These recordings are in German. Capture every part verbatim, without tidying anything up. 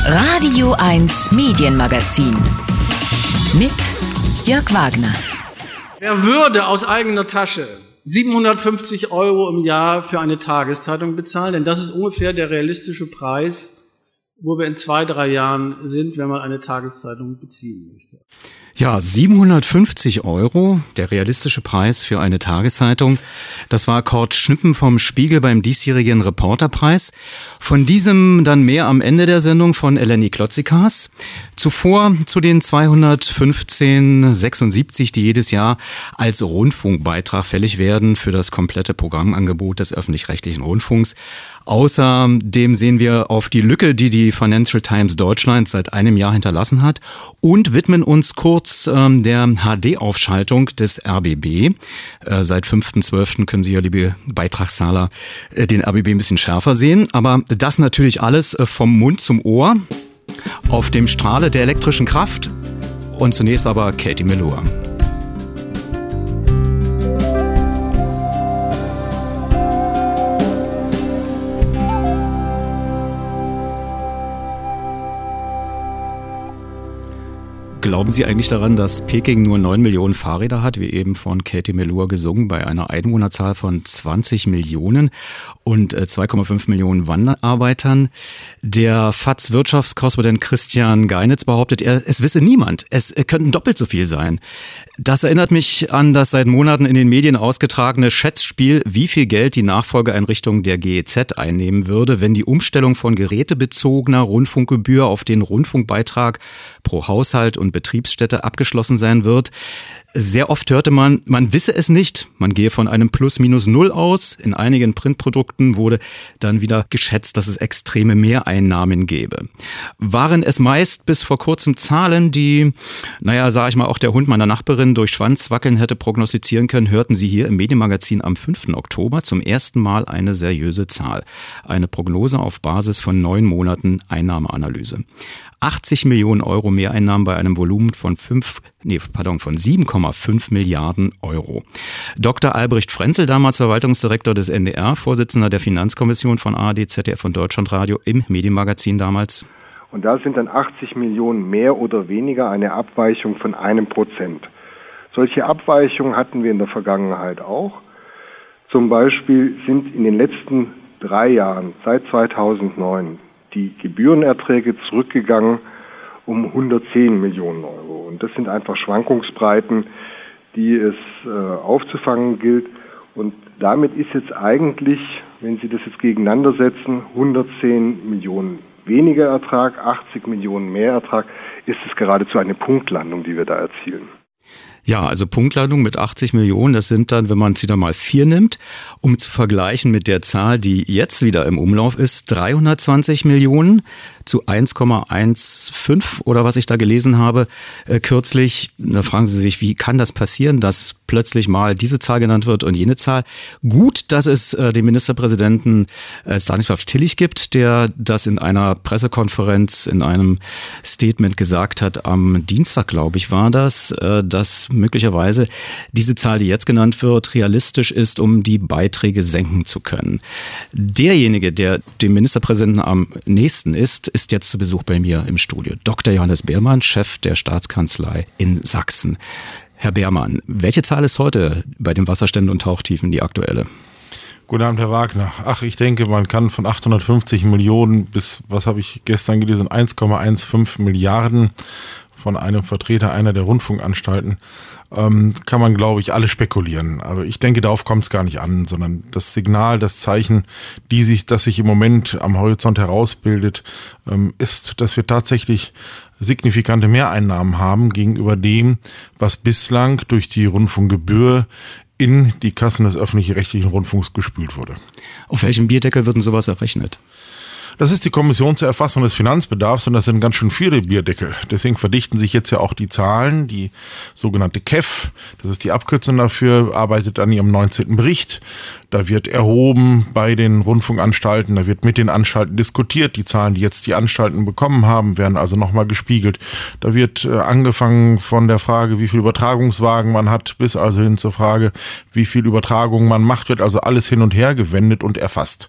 Radio eins Medienmagazin mit Jörg Wagner. Wer würde aus eigener Tasche siebenhundertfünfzig Euro im Jahr für eine Tageszeitung bezahlen? Denn das ist ungefähr der realistische Preis, wo wir in zwei, drei Jahren sind, wenn man eine Tageszeitung beziehen möchte. Ja, siebenhundertfünfzig Euro, der realistische Preis für eine Tageszeitung. Das war Kurt Schnippen vom Spiegel beim diesjährigen Reporterpreis. Von diesem dann mehr am Ende der Sendung von Eleni Klotzikas. Zuvor zu den zweihundertfünfzehn Komma sechsundsiebzig, die jedes Jahr als Rundfunkbeitrag fällig werden für das komplette Programmangebot des öffentlich-rechtlichen Rundfunks. Außerdem sehen wir auf die Lücke, die die Financial Times Deutschland seit einem Jahr hinterlassen hat, und widmen uns kurz ähm, der H D-Aufschaltung des R B B. Äh, seit fünften zwölften können Sie ja, liebe Beitragszahler, äh, den R B B ein bisschen schärfer sehen. Aber das natürlich alles äh, vom Mund zum Ohr auf dem Strahle der elektrischen Kraft. Und zunächst aber Katie Melua. Glauben Sie eigentlich daran, dass Peking nur neun Millionen Fahrräder hat, wie eben von Katie Melua gesungen, bei einer Einwohnerzahl von zwanzig Millionen und zwei Komma fünf Millionen Wanderarbeitern? Der F A Z-Wirtschaftskorrespondent Christian Geinitz behauptet, er, es wisse niemand, es könnten doppelt so viel sein. Das erinnert mich an das seit Monaten in den Medien ausgetragene Schätzspiel, wie viel Geld die Nachfolgeeinrichtung der G E Z einnehmen würde, wenn die Umstellung von gerätebezogener Rundfunkgebühr auf den Rundfunkbeitrag pro Haushalt und Betriebsstätte abgeschlossen sein wird. Sehr oft hörte man, man wisse es nicht. Man gehe von einem Plus minus null aus. In einigen Printprodukten wurde dann wieder geschätzt, dass es extreme Mehreinnahmen gäbe. Waren es meist bis vor kurzem Zahlen, die, naja, sag ich mal, auch der Hund meiner Nachbarin durch Schwanzwackeln hätte prognostizieren können, hörten Sie hier im Medienmagazin am fünften Oktober zum ersten Mal eine seriöse Zahl. Eine Prognose auf Basis von neun Monaten Einnahmeanalyse. achtzig Millionen Euro Mehreinnahmen bei einem Volumen von fünf, nee, pardon, von sieben Komma fünf Milliarden Euro. Doktor Albrecht Frenzel, damals Verwaltungsdirektor des N D R, Vorsitzender der Finanzkommission von A R D, Z D F und Deutschlandradio im Medienmagazin damals. Und da sind dann achtzig Millionen mehr oder weniger eine Abweichung von einem Prozent. Solche Abweichungen hatten wir in der Vergangenheit auch. Zum Beispiel sind in den letzten drei Jahren, seit zweitausendneun, die Gebührenerträge zurückgegangen um hundertzehn Millionen Euro. Und das sind einfach Schwankungsbreiten, die es äh, aufzufangen gilt. Und damit ist jetzt eigentlich, wenn Sie das jetzt gegeneinander setzen, hundertzehn Millionen weniger Ertrag, achtzig Millionen mehr Ertrag, ist es geradezu eine Punktlandung, die wir da erzielen. Ja, also Punktlandung mit achtzig Millionen, das sind dann, wenn man es wieder mal vier nimmt, um zu vergleichen mit der Zahl, die jetzt wieder im Umlauf ist, dreihundertzwanzig Millionen zu eins Komma fünfzehn oder was ich da gelesen habe äh, kürzlich. Da fragen Sie sich, wie kann das passieren, dass plötzlich mal diese Zahl genannt wird und jene Zahl? Gut, dass es äh, den Ministerpräsidenten äh, Stanislav Tillich gibt, der das in einer Pressekonferenz, in einem Statement gesagt hat, am Dienstag, glaube ich, war das, äh, dass möglicherweise diese Zahl, die jetzt genannt wird, realistisch ist, um die Beiträge senken zu können. Derjenige, der dem Ministerpräsidenten am nächsten ist, ist jetzt zu Besuch bei mir im Studio. Doktor Johannes Beermann, Chef der Staatskanzlei in Sachsen. Herr Beermann, welche Zahl ist heute bei den Wasserständen und Tauchtiefen die aktuelle? Guten Abend, Herr Wagner. Ach, ich denke, man kann von achthundertfünfzig Millionen bis, was habe ich gestern gelesen, eins Komma fünfzehn Milliarden von einem Vertreter einer der Rundfunkanstalten, ähm, kann man, glaube ich, alle spekulieren. Aber ich denke, darauf kommt es gar nicht an, sondern das Signal, das Zeichen, die sich, das sich im Moment am Horizont herausbildet, ähm, ist, dass wir tatsächlich signifikante Mehreinnahmen haben gegenüber dem, was bislang durch die Rundfunkgebühr in die Kassen des öffentlich-rechtlichen Rundfunks gespült wurde. Auf welchem Bierdeckel wird denn sowas errechnet? Das ist die Kommission zur Erfassung des Finanzbedarfs und das sind ganz schön viele Bierdeckel. Deswegen verdichten sich jetzt ja auch die Zahlen. Die sogenannte K E F, das ist die Abkürzung dafür, arbeitet an ihrem neunzehnten Bericht. Da wird erhoben bei den Rundfunkanstalten, da wird mit den Anstalten diskutiert. Die Zahlen, die jetzt die Anstalten bekommen haben, werden also nochmal gespiegelt. Da wird äh, angefangen von der Frage, wie viel Übertragungswagen man hat, bis also hin zur Frage, wie viel Übertragung man macht, wird also alles hin und her gewendet und erfasst.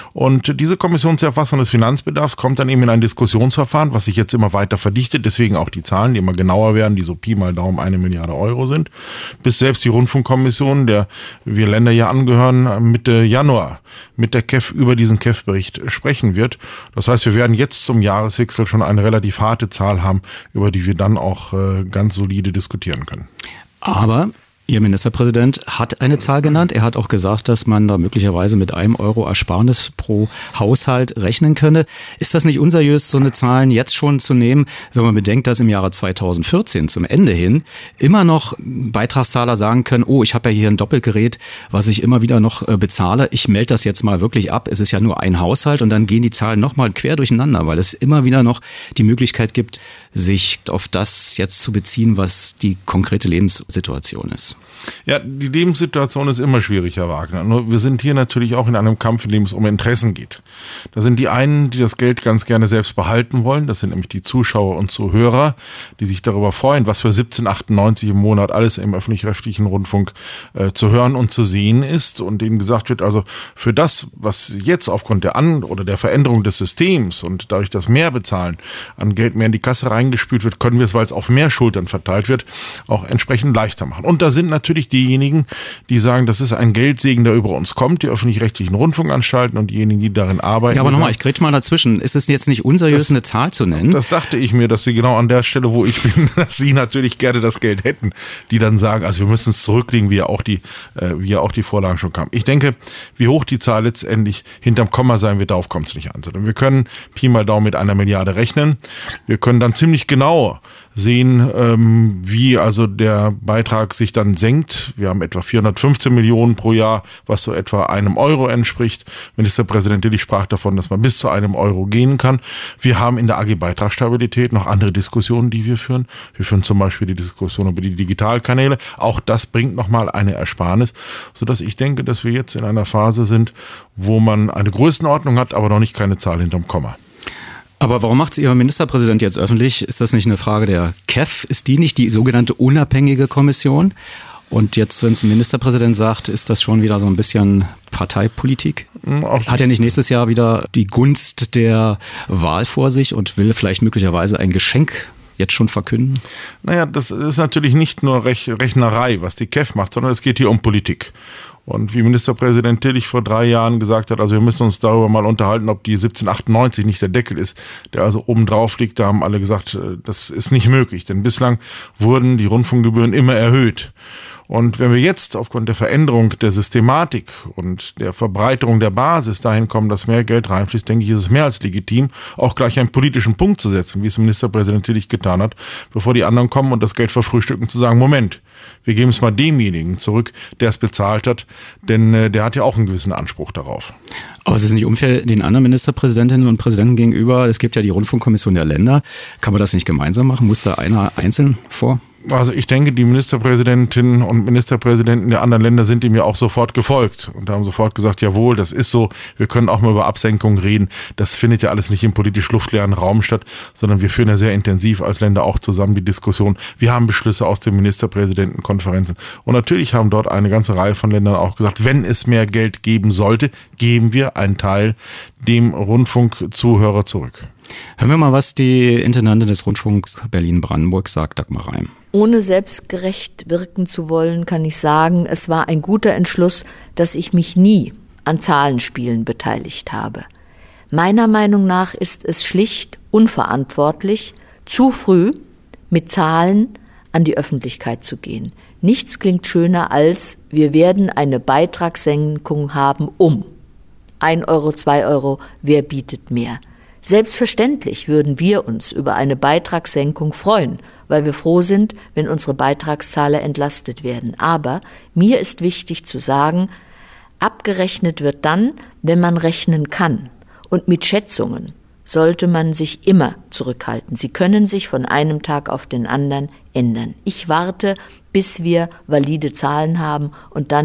Und diese Kommissionserfassung des Finanzbedarfs kommt dann eben in ein Diskussionsverfahren, was sich jetzt immer weiter verdichtet, deswegen auch die Zahlen, die immer genauer werden, die so Pi mal Daumen eine Milliarde Euro sind, bis selbst die Rundfunkkommission, der wir Länder ja angehören, Mitte Januar mit der K E F über diesen K E F-Bericht sprechen wird. Das heißt, wir werden jetzt zum Jahreswechsel schon eine relativ harte Zahl haben, über die wir dann auch äh, ganz solide diskutieren können. Aber Ihr Ministerpräsident hat eine Zahl genannt. Er hat auch gesagt, dass man da möglicherweise mit einem Euro Ersparnis pro Haushalt rechnen könne. Ist das nicht unseriös, so eine Zahlen jetzt schon zu nehmen, wenn man bedenkt, dass im Jahre zweitausendvierzehn zum Ende hin immer noch Beitragszahler sagen können, oh, ich habe ja hier ein Doppelgerät, was ich immer wieder noch bezahle. Ich melde das jetzt mal wirklich ab. Es ist ja nur ein Haushalt und dann gehen die Zahlen nochmal quer durcheinander, weil es immer wieder noch die Möglichkeit gibt, sich auf das jetzt zu beziehen, was die konkrete Lebenssituation ist. Ja, die Lebenssituation ist immer schwierig, Herr Wagner. Nur wir sind hier natürlich auch in einem Kampf, in dem es um Interessen geht. Da sind die einen, die das Geld ganz gerne selbst behalten wollen. Das sind nämlich die Zuschauer und Zuhörer, die sich darüber freuen, was für siebzehn achtundneunzig im Monat alles im öffentlich-rechtlichen Rundfunk äh, zu hören und zu sehen ist. Und denen gesagt wird, also für das, was jetzt aufgrund der An- oder der Veränderung des Systems und dadurch, dass mehr bezahlen, an Geld mehr in die Kasse reingespült wird, können wir es, weil es auf mehr Schultern verteilt wird, auch entsprechend leichter machen. Und da sind natürlich diejenigen, die sagen, das ist ein Geldsegen, der über uns kommt, die öffentlich-rechtlichen Rundfunkanstalten und diejenigen, die darin arbeiten. Ja, aber nochmal, ich grätsch mal dazwischen. Ist es jetzt nicht unseriös, das, eine Zahl zu nennen? Das dachte ich mir, dass Sie genau an der Stelle, wo ich bin, dass Sie natürlich gerne das Geld hätten, die dann sagen, also wir müssen es zurücklegen, wie ja auch die, äh, wie ja auch die Vorlagen schon kamen. Ich denke, wie hoch die Zahl letztendlich hinterm Komma sein wird, darauf kommt es nicht an. Sondern wir können Pi mal Daumen mit einer Milliarde rechnen. Wir können dann ziemlich genau sehen, ähm, wie also der Beitrag sich dann senkt. Wir haben etwa vierhundertfünfzehn Millionen pro Jahr, was so etwa einem Euro entspricht. Ministerpräsident Dillich sprach davon, dass man bis zu einem Euro gehen kann. Wir haben in der A G Beitragsstabilität noch andere Diskussionen, die wir führen. Wir führen zum Beispiel die Diskussion über die Digitalkanäle. Auch das bringt nochmal eine Ersparnis, sodass ich denke, dass wir jetzt in einer Phase sind, wo man eine Größenordnung hat, aber noch nicht keine Zahl hinterm Komma. Aber warum macht es Ihr Ministerpräsident jetzt öffentlich? Ist das nicht eine Frage der K E F? Ist die nicht die sogenannte unabhängige Kommission? Und jetzt, wenn es ein Ministerpräsident sagt, ist das schon wieder so ein bisschen Parteipolitik? Hat er nicht nächstes Jahr wieder die Gunst der Wahl vor sich und will vielleicht möglicherweise ein Geschenk jetzt schon verkünden? Naja, das ist natürlich nicht nur Rech- Rechnerei, was die K E F macht, sondern es geht hier um Politik. Und wie Ministerpräsident Dillich vor drei Jahren gesagt hat, also wir müssen uns darüber mal unterhalten, ob die siebzehn achtundneunzig nicht der Deckel ist, der also oben drauf liegt. Da haben alle gesagt, das ist nicht möglich, denn bislang wurden die Rundfunkgebühren immer erhöht. Und wenn wir jetzt aufgrund der Veränderung der Systematik und der Verbreiterung der Basis dahin kommen, dass mehr Geld reinfließt, denke ich, ist es mehr als legitim, auch gleich einen politischen Punkt zu setzen, wie es Ministerpräsident Tillich getan hat, bevor die anderen kommen und das Geld verfrühstücken, zu sagen, Moment, wir geben es mal demjenigen zurück, der es bezahlt hat, denn äh, der hat ja auch einen gewissen Anspruch darauf. Aber es ist nicht unfair den anderen Ministerpräsidentinnen und Präsidenten gegenüber. Es gibt ja die Rundfunkkommission der Länder. Kann man das nicht gemeinsam machen? Muss da einer einzeln vor? Also ich denke, die Ministerpräsidentinnen und Ministerpräsidenten der anderen Länder sind ihm ja auch sofort gefolgt und haben sofort gesagt, jawohl, das ist so, wir können auch mal über Absenkungen reden. Das findet ja alles nicht im politisch luftleeren Raum statt, sondern wir führen ja sehr intensiv als Länder auch zusammen die Diskussion. Wir haben Beschlüsse aus den Ministerpräsidentenkonferenzen und natürlich haben dort eine ganze Reihe von Ländern auch gesagt, wenn es mehr Geld geben sollte, geben wir einen Teil dem Rundfunkzuhörer zurück. Hören wir mal, was die Intendantin des Rundfunks Berlin-Brandenburg sagt, Dagmar Reim. Ohne selbstgerecht wirken zu wollen, kann ich sagen, es war ein guter Entschluss, dass ich mich nie an Zahlenspielen beteiligt habe. Meiner Meinung nach ist es schlicht unverantwortlich, zu früh mit Zahlen an die Öffentlichkeit zu gehen. Nichts klingt schöner als, wir werden eine Beitragssenkung haben um. Ein Euro, zwei Euro, wer bietet mehr? Selbstverständlich würden wir uns über eine Beitragssenkung freuen, weil wir froh sind, wenn unsere Beitragszahler entlastet werden. Aber mir ist wichtig zu sagen, abgerechnet wird dann, wenn man rechnen kann. Und mit Schätzungen sollte man sich immer zurückhalten. Sie können sich von einem Tag auf den anderen ändern. Ich warte, bis wir valide Zahlen haben und dann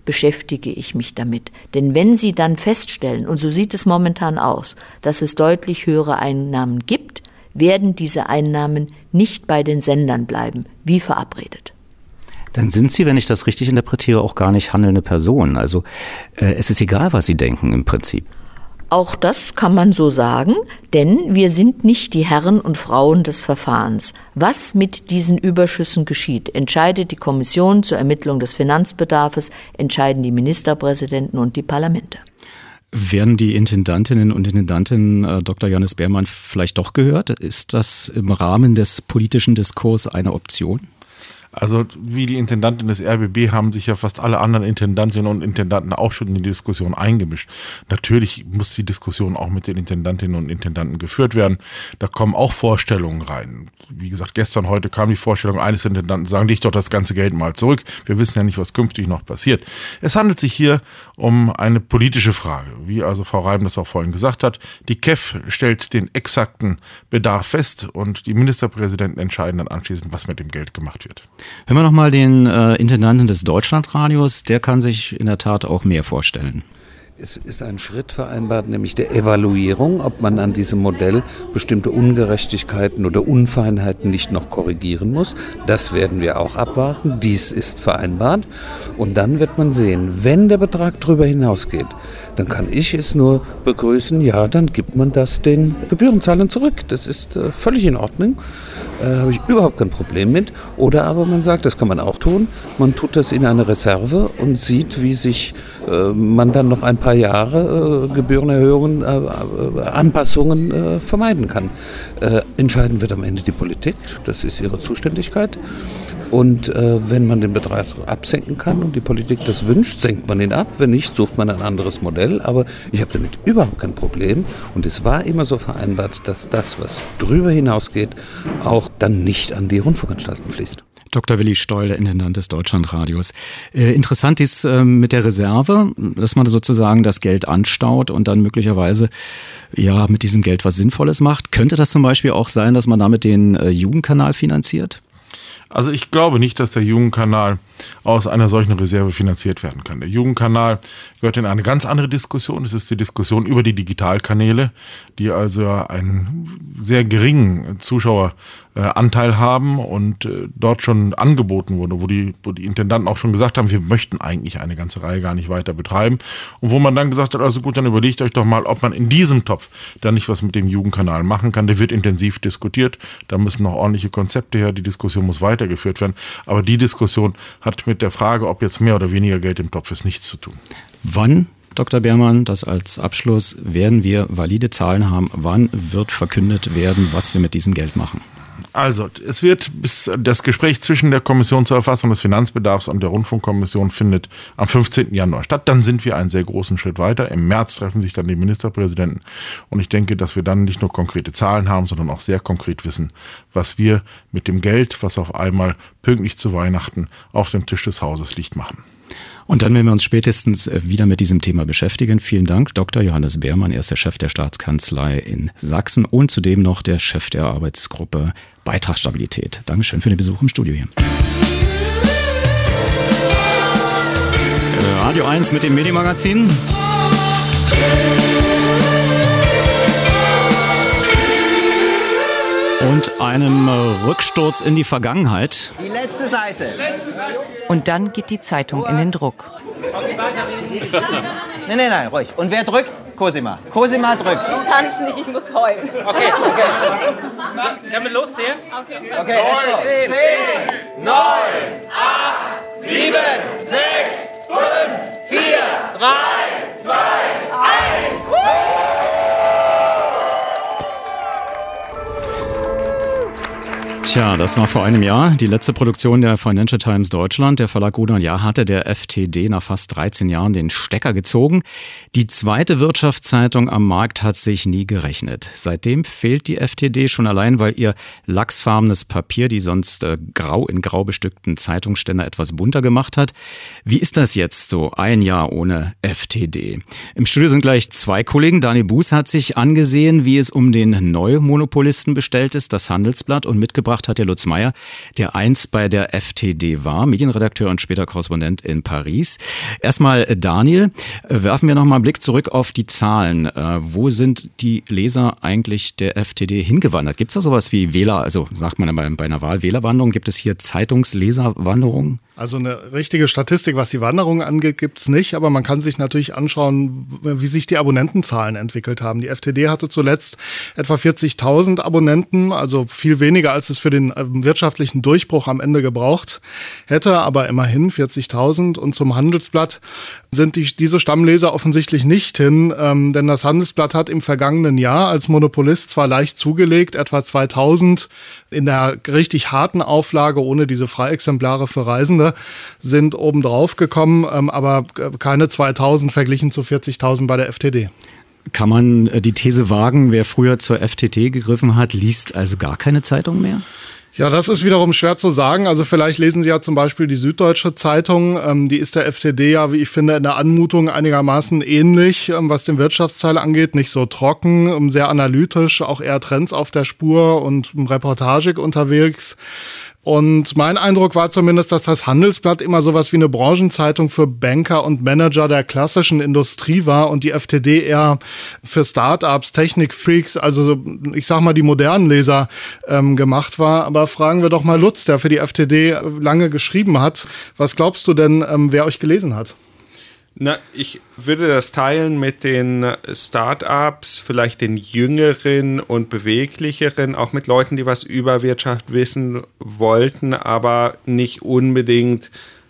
beschäftige ich mich damit. Denn wenn Sie dann feststellen, und so sieht es momentan aus, dass es deutlich höhere Einnahmen gibt, werden diese Einnahmen nicht bei den Sendern bleiben, wie verabredet. Dann sind Sie, wenn ich das richtig interpretiere, auch gar nicht handelnde Personen. Also äh, es ist egal, was Sie denken im Prinzip. Auch das kann man so sagen, denn wir sind nicht die Herren und Frauen des Verfahrens. Was mit diesen Überschüssen geschieht, entscheidet die Kommission zur Ermittlung des Finanzbedarfs, entscheiden die Ministerpräsidenten und die Parlamente. Werden die Intendantinnen und Intendanten äh, Doktor Johannes Beermann vielleicht doch gehört? Ist das im Rahmen des politischen Diskurs eine Option? Also wie die Intendantin des R B B haben sich ja fast alle anderen Intendantinnen und Intendanten auch schon in die Diskussion eingemischt. Natürlich muss die Diskussion auch mit den Intendantinnen und Intendanten geführt werden. Da kommen auch Vorstellungen rein. Wie gesagt, gestern, heute kam die Vorstellung eines Intendanten, sagen, leg doch das ganze Geld mal zurück. Wir wissen ja nicht, was künftig noch passiert. Es handelt sich hier um eine politische Frage. Wie also Frau Reim das auch vorhin gesagt hat, die K E F stellt den exakten Bedarf fest und die Ministerpräsidenten entscheiden dann anschließend, was mit dem Geld gemacht wird. Hören wir nochmal den äh, Intendanten des Deutschlandradios, der kann sich in der Tat auch mehr vorstellen. Es ist ein Schritt vereinbart, nämlich der Evaluierung, ob man an diesem Modell bestimmte Ungerechtigkeiten oder Unfeinheiten nicht noch korrigieren muss. Das werden wir auch abwarten. Dies ist vereinbart. Und dann wird man sehen, wenn der Betrag darüber hinausgeht, dann kann ich es nur begrüßen, ja, dann gibt man das den Gebührenzahlern zurück. Das ist äh, völlig in Ordnung. Da äh, habe ich überhaupt kein Problem mit. Oder aber man sagt, das kann man auch tun, man tut das in eine Reserve und sieht, wie sich äh, man dann noch ein paar Jahre äh, Gebührenerhöhungen, äh, äh, Anpassungen äh, vermeiden kann. Äh, entscheiden wird am Ende die Politik, das ist ihre Zuständigkeit. Und äh, wenn man den Betrag absenken kann und die Politik das wünscht, senkt man ihn ab. Wenn nicht, sucht man ein anderes Modell. Aber ich habe damit überhaupt kein Problem. Und es war immer so vereinbart, dass das, was drüber hinausgeht, auch dann nicht an die Rundfunkanstalten fließt. Doktor Willi Stoll, der Intendant des Deutschlandradios. Äh, interessant ist äh, mit der Reserve, dass man sozusagen das Geld anstaut und dann möglicherweise ja mit diesem Geld was Sinnvolles macht. Könnte das zum Beispiel auch sein, dass man damit den äh, Jugendkanal finanziert? Also ich glaube nicht, dass der Jugendkanal aus einer solchen Reserve finanziert werden kann. Der Jugendkanal gehört in eine ganz andere Diskussion. Es ist die Diskussion über die Digitalkanäle, die also einen sehr geringen Zuschaueranteil haben und dort schon angeboten wurde, wo die, wo die Intendanten auch schon gesagt haben, wir möchten eigentlich eine ganze Reihe gar nicht weiter betreiben. Und wo man dann gesagt hat, also gut, dann überlegt euch doch mal, ob man in diesem Topf dann nicht was mit dem Jugendkanal machen kann. Der wird intensiv diskutiert. Da müssen noch ordentliche Konzepte her. Die Diskussion muss weitergeführt werden. Aber die Diskussion hat mit der Frage, ob jetzt mehr oder weniger Geld im Topf ist, nichts zu tun. Wann, Doktor Beermann, das als Abschluss, werden wir valide Zahlen haben? Wann wird verkündet werden, was wir mit diesem Geld machen? Also, es wird bis das Gespräch zwischen der Kommission zur Erfassung des Finanzbedarfs und der Rundfunkkommission findet am fünfzehnten Januar statt. Dann sind wir einen sehr großen Schritt weiter. Im März treffen sich dann die Ministerpräsidenten. Und ich denke, dass wir dann nicht nur konkrete Zahlen haben, sondern auch sehr konkret wissen, was wir mit dem Geld, was auf einmal pünktlich zu Weihnachten auf dem Tisch des Hauses liegt, machen. Und dann werden wir uns spätestens wieder mit diesem Thema beschäftigen. Vielen Dank, Doktor Johannes Beermann. Er ist der Chef der Staatskanzlei in Sachsen und zudem noch der Chef der Arbeitsgruppe Beitragsstabilität. Dankeschön für den Besuch im Studio hier. Radio eins mit dem Medienmagazin. Und einem Rücksturz in die Vergangenheit. Die letzte Seite. Und dann geht die Zeitung in den Druck. Nein, nein, nein, ruhig. Und wer drückt? Cosima. Cosima drückt. Ich kann es nicht, ich muss heulen. Okay, okay. Können wir loszählen? Okay, okay, zehn, zehn, neun, acht, sieben, sechs, fünf, vier, drei, zwei, eins. Tja, das war vor einem Jahr die letzte Produktion der Financial Times Deutschland. Der Verlag Gruner und Jahr hatte der F T D nach fast dreizehn Jahren den Stecker gezogen. Die zweite Wirtschaftszeitung am Markt hat sich nie gerechnet. Seitdem fehlt die F T D schon allein, weil ihr lachsfarbenes Papier die sonst äh, grau in grau bestückten Zeitungsständer etwas bunter gemacht hat. Wie ist das jetzt so ein Jahr ohne F T D? Im Studio sind gleich zwei Kollegen. Daniel Buß hat sich angesehen, wie es um den Neumonopolisten bestellt ist, das Handelsblatt, und mitgebracht mitgebracht hat, der Lutz Meyer, der einst bei der F T D war, Medienredakteur und später Korrespondent in Paris. Erstmal Daniel, werfen wir nochmal einen Blick zurück auf die Zahlen. Wo sind die Leser eigentlich der F T D hingewandert? Gibt es da sowas wie Wähler, also sagt man bei, bei einer Wahl Wählerwanderung, gibt es hier Zeitungsleserwanderungen? Also eine richtige Statistik, was die Wanderung angeht, gibt's nicht, aber man kann sich natürlich anschauen, wie sich die Abonnentenzahlen entwickelt haben. Die F T D hatte zuletzt etwa vierzigtausend Abonnenten, also viel weniger, als es für den wirtschaftlichen Durchbruch am Ende gebraucht hätte, aber immerhin vierzigtausend. Und zum Handelsblatt sind die, diese Stammleser offensichtlich nicht hin, ähm, denn das Handelsblatt hat im vergangenen Jahr als Monopolist zwar leicht zugelegt, etwa zweitausend in der richtig harten Auflage ohne diese Freiexemplare für Reisende sind obendrauf gekommen, ähm, aber keine zweitausend verglichen zu vierzigtausend bei der F T D. Kann man die These wagen, wer früher zur F T T gegriffen hat, liest also gar keine Zeitung mehr? Ja, das ist wiederum schwer zu sagen. Also vielleicht lesen Sie ja zum Beispiel die Süddeutsche Zeitung. Ähm, die ist der F T D ja, wie ich finde, in der Anmutung einigermaßen ähnlich, ähm, was den Wirtschaftsteil angeht. Nicht so trocken, ähm, sehr analytisch, auch eher Trends auf der Spur und reportagig unterwegs. Und mein Eindruck war zumindest, dass das Handelsblatt immer sowas wie eine Branchenzeitung für Banker und Manager der klassischen Industrie war und die F T D eher für Startups, Technikfreaks, also ich sag mal die modernen Leser ähm, gemacht war. Aber fragen wir doch mal Lutz, der für die F T D lange geschrieben hat. Was glaubst du denn, ähm, wer euch gelesen hat? Na, ich würde das teilen mit den Start-ups, vielleicht den jüngeren und beweglicheren, auch mit Leuten, die was über Wirtschaft wissen wollten, aber nicht unbedingt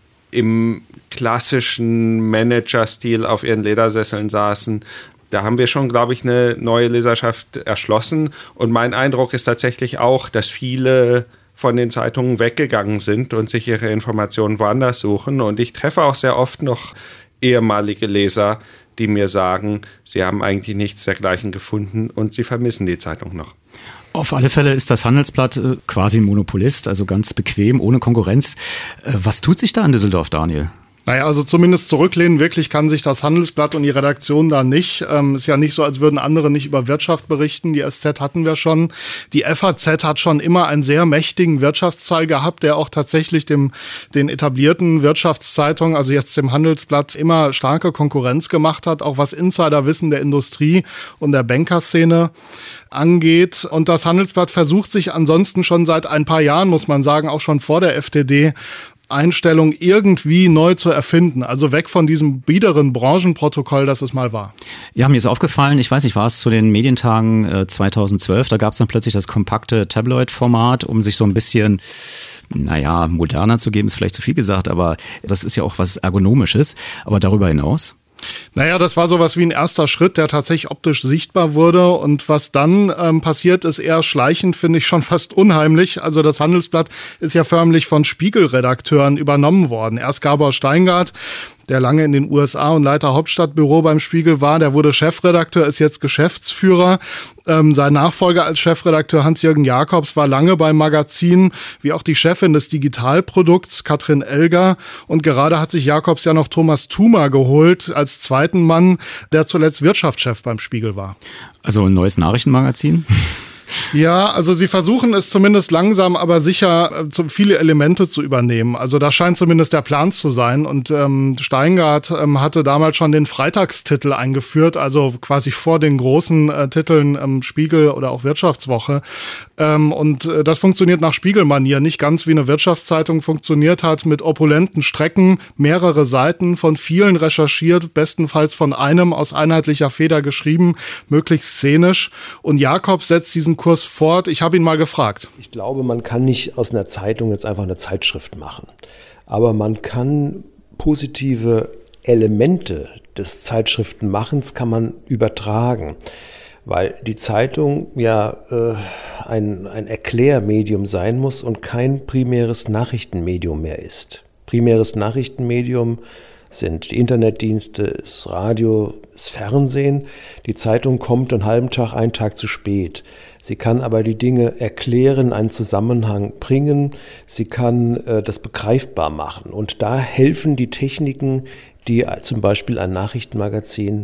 im klassischen Manager-Stil auf ihren Ledersesseln saßen. Da haben wir schon, glaube ich, eine neue Leserschaft erschlossen. Und mein Eindruck ist tatsächlich auch, dass viele von den Zeitungen weggegangen sind und sich ihre Informationen woanders suchen. Und ich treffe auch sehr oft noch ehemalige Leser, die mir sagen, sie haben eigentlich nichts dergleichen gefunden und sie vermissen die Zeitung noch. Auf alle Fälle ist das Handelsblatt quasi ein Monopolist, also ganz bequem, ohne Konkurrenz. Was tut sich da in Düsseldorf, Daniel? Naja, also zumindest zurücklehnen, wirklich kann sich das Handelsblatt und die Redaktion da nicht. Ähm, ist ja nicht so, als würden andere nicht über Wirtschaft berichten. Die S Z hatten wir schon. Die F A Z hat schon immer einen sehr mächtigen Wirtschaftsteil gehabt, der auch tatsächlich dem den etablierten Wirtschaftszeitungen, also jetzt dem Handelsblatt, immer starke Konkurrenz gemacht hat, auch was Insiderwissen der Industrie und der Bankerszene angeht. Und das Handelsblatt versucht sich ansonsten schon seit ein paar Jahren, muss man sagen, auch schon vor der F T D, Einstellung irgendwie neu zu erfinden. Also weg von diesem biederen Branchenprotokoll, das es mal war. Ja, mir ist aufgefallen, ich weiß nicht, war es zu den Medientagen äh, zweitausendzwölf, da gab es dann plötzlich das kompakte Tabloid-Format, um sich so ein bisschen, naja, moderner zu geben, ist vielleicht zu viel gesagt, aber das ist ja auch was Ergonomisches. Aber darüber hinaus? Naja, das war sowas wie ein erster Schritt, der tatsächlich optisch sichtbar wurde. Und was dann ähm, passiert, ist eher schleichend, finde ich schon fast unheimlich. Also das Handelsblatt ist ja förmlich von Spiegelredakteuren übernommen worden. Erst Gabor Steingart, der lange in den U S A und Leiter Hauptstadtbüro beim Spiegel war, der wurde Chefredakteur, ist jetzt Geschäftsführer. Ähm, sein Nachfolger als Chefredakteur Hans-Jürgen Jakobs war lange beim Magazin, wie auch die Chefin des Digitalprodukts, Katrin Elger. Und gerade hat sich Jakobs ja noch Thomas Thumer geholt als zweiten Mann, der zuletzt Wirtschaftschef beim Spiegel war. Also ein neues Nachrichtenmagazin? Ja, also sie versuchen es zumindest langsam, aber sicher äh, zu, viele Elemente zu übernehmen. Also da scheint zumindest der Plan zu sein. Und ähm, Steingart ähm, hatte damals schon den Freitagstitel eingeführt, also quasi vor den großen äh, Titeln ähm, Spiegel oder auch Wirtschaftswoche. Ähm, und äh, das funktioniert nach Spiegelmanier, nicht ganz wie eine Wirtschaftszeitung funktioniert hat, mit opulenten Strecken, mehrere Seiten, von vielen recherchiert, bestenfalls von einem aus einheitlicher Feder geschrieben, möglichst szenisch. Und Jakob setzt diesen Kurs fort. Ich habe ihn mal gefragt. Ich glaube, man kann nicht aus einer Zeitung jetzt einfach eine Zeitschrift machen. Aber man kann positive Elemente des Zeitschriftenmachens kann man übertragen. Weil die Zeitung ja äh, ein, ein Erklärmedium sein muss und kein primäres Nachrichtenmedium mehr ist. Primäres Nachrichtenmedium sind die Internetdienste, ist Radio, ist Fernsehen. Die Zeitung kommt einen halben Tag, einen Tag zu spät. Sie kann aber die Dinge erklären, einen Zusammenhang bringen. Sie kann äh, das begreifbar machen. Und da helfen die Techniken, die zum Beispiel ein Nachrichtenmagazin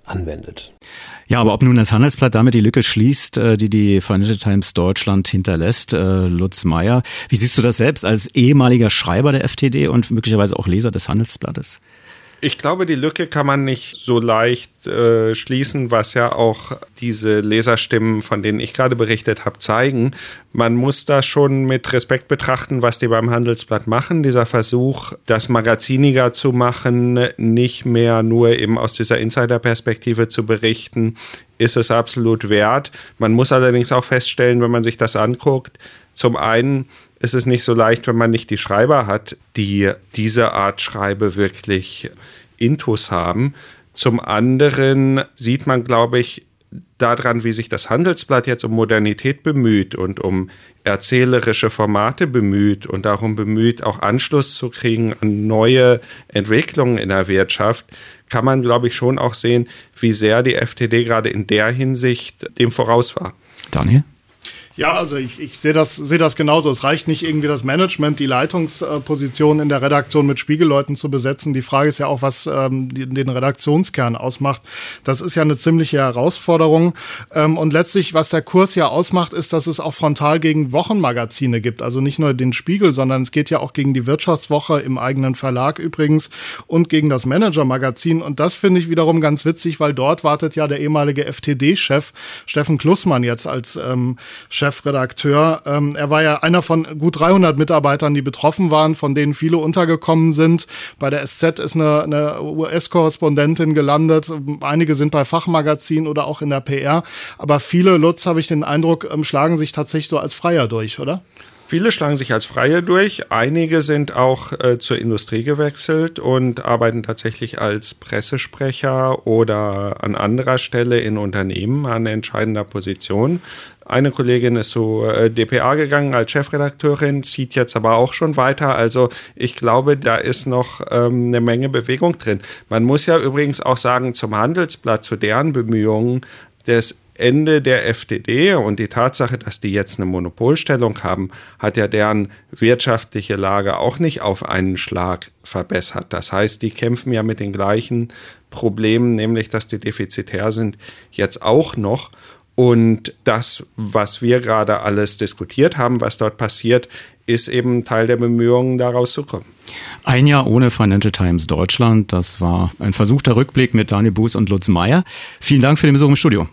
anwendet. Ja, aber ob nun das Handelsblatt damit die Lücke schließt, die die Financial Times Deutschland hinterlässt, Lutz Meyer, wie siehst du das selbst als ehemaliger Schreiber der F T D und möglicherweise auch Leser des Handelsblattes? Ich glaube, die Lücke kann man nicht so leicht äh, schließen, was ja auch diese Leserstimmen, von denen ich gerade berichtet habe, zeigen. Man muss da schon mit Respekt betrachten, was die beim Handelsblatt machen. Dieser Versuch, das magaziniger zu machen, nicht mehr nur eben aus dieser Insiderperspektive zu berichten, ist es absolut wert. Man muss allerdings auch feststellen, wenn man sich das anguckt, zum einen ist es nicht so leicht, wenn man nicht die Schreiber hat, die diese Art Schreibe wirklich intus haben. Zum anderen sieht man, glaube ich, daran, wie sich das Handelsblatt jetzt um Modernität bemüht und um erzählerische Formate bemüht und darum bemüht, auch Anschluss zu kriegen an neue Entwicklungen in der Wirtschaft, kann man, glaube ich, schon auch sehen, wie sehr die F T D gerade in der Hinsicht dem voraus war. Daniel? Ja, also ich, ich sehe das, sehe das genauso. Es reicht nicht irgendwie das Management, die Leitungsposition in der Redaktion mit Spiegelleuten zu besetzen. Die Frage ist ja auch, was ähm, den Redaktionskern ausmacht. Das ist ja eine ziemliche Herausforderung. Ähm, und letztlich, was der Kurs ja ausmacht, ist, dass es auch frontal gegen Wochenmagazine gibt. Also nicht nur den Spiegel, sondern es geht ja auch gegen die Wirtschaftswoche im eigenen Verlag übrigens und gegen das Manager-Magazin. Und das finde ich wiederum ganz witzig, weil dort wartet ja der ehemalige F T D-Chef Steffen Klussmann jetzt als ähm, Chef Chefredakteur. Ähm, er war ja einer von gut dreihundert Mitarbeitern, die betroffen waren, von denen viele untergekommen sind. Bei der S Z ist eine, eine U S-Korrespondentin gelandet. Einige sind bei Fachmagazinen oder auch in der P R. Aber viele, Lutz, habe ich den Eindruck, ähm, schlagen sich tatsächlich so als Freier durch, oder? Viele schlagen sich als Freie durch, einige sind auch äh, zur Industrie gewechselt und arbeiten tatsächlich als Pressesprecher oder an anderer Stelle in Unternehmen an entscheidender Position. Eine Kollegin ist zu äh, D P A gegangen als Chefredakteurin, zieht jetzt aber auch schon weiter. Also ich glaube, da ist noch ähm, eine Menge Bewegung drin. Man muss ja übrigens auch sagen, zum Handelsblatt, zu deren Bemühungen, das Ende der F T D und die Tatsache, dass die jetzt eine Monopolstellung haben, hat ja deren wirtschaftliche Lage auch nicht auf einen Schlag verbessert. Das heißt, die kämpfen ja mit den gleichen Problemen, nämlich dass die defizitär sind, jetzt auch noch. Und das, was wir gerade alles diskutiert haben, was dort passiert, ist eben Teil der Bemühungen, da rauszukommen. Ein Jahr ohne Financial Times Deutschland, das war ein versuchter Rückblick mit Daniel Buß und Lutz Meyer. Vielen Dank für den Besuch im Studio.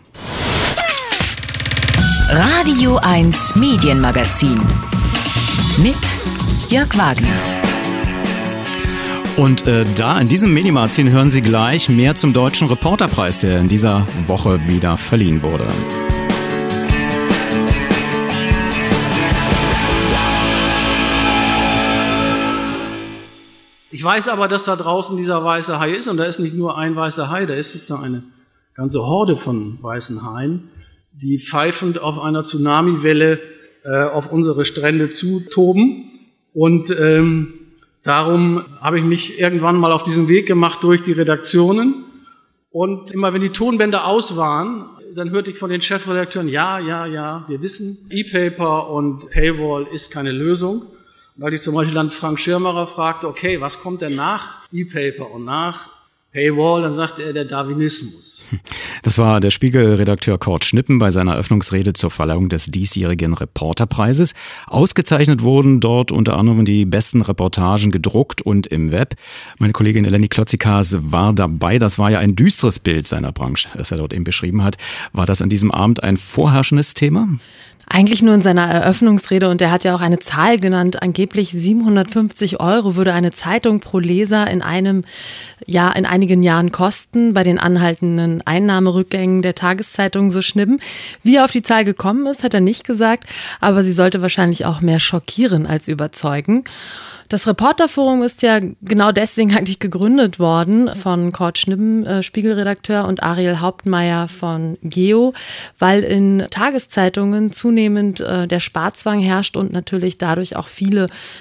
Radio eins Medienmagazin mit Jörg Wagner. Und äh, da in diesem Medienmagazin hören Sie gleich mehr zum Deutschen Reporterpreis, der in dieser Woche wieder verliehen wurde. Ich weiß aber, dass da draußen dieser weiße Hai ist und da ist nicht nur ein weißer Hai, da ist sozusagen eine ganze Horde von weißen Haien, die pfeifend auf einer Tsunamiwelle äh, auf unsere Strände zutoben und ähm, darum habe ich mich irgendwann mal auf diesen Weg gemacht durch die Redaktionen und immer wenn die Tonbänder aus waren, dann hörte ich von den Chefredakteuren, ja, ja, ja, wir wissen, E-Paper und Paywall ist keine Lösung. Und weil ich zum Beispiel dann Frank Schirmacher fragte, okay, was kommt denn nach E-Paper und nach Paywall, dann sagte er, der Darwinismus. Das war der Spiegel-Redakteur Kurt Schnippen bei seiner Eröffnungsrede zur Verleihung des diesjährigen Reporterpreises. Ausgezeichnet wurden dort unter anderem die besten Reportagen gedruckt und im Web. Meine Kollegin Eleni Klotzikas war dabei. Das war ja ein düsteres Bild seiner Branche, das er dort eben beschrieben hat. War das an diesem Abend ein vorherrschendes Thema? Eigentlich nur in seiner Eröffnungsrede und er hat ja auch eine Zahl genannt. Angeblich siebenhundertfünfzig Euro würde eine Zeitung pro Leser in einem Jahr, in einigen Jahren kosten, bei den anhaltenden Einnahmerückgängen der Tageszeitung, so Schnippen. Wie er auf die Zahl gekommen ist, hat er nicht gesagt, aber sie sollte wahrscheinlich auch mehr schockieren als überzeugen. Das Reporterforum ist ja genau deswegen eigentlich gegründet worden von Kurt Schnippen, äh, Spiegelredakteur, und Ariel Hauptmeier von Geo, weil in Tageszeitungen zunehmend äh, der Sparzwang herrscht und natürlich dadurch auch viele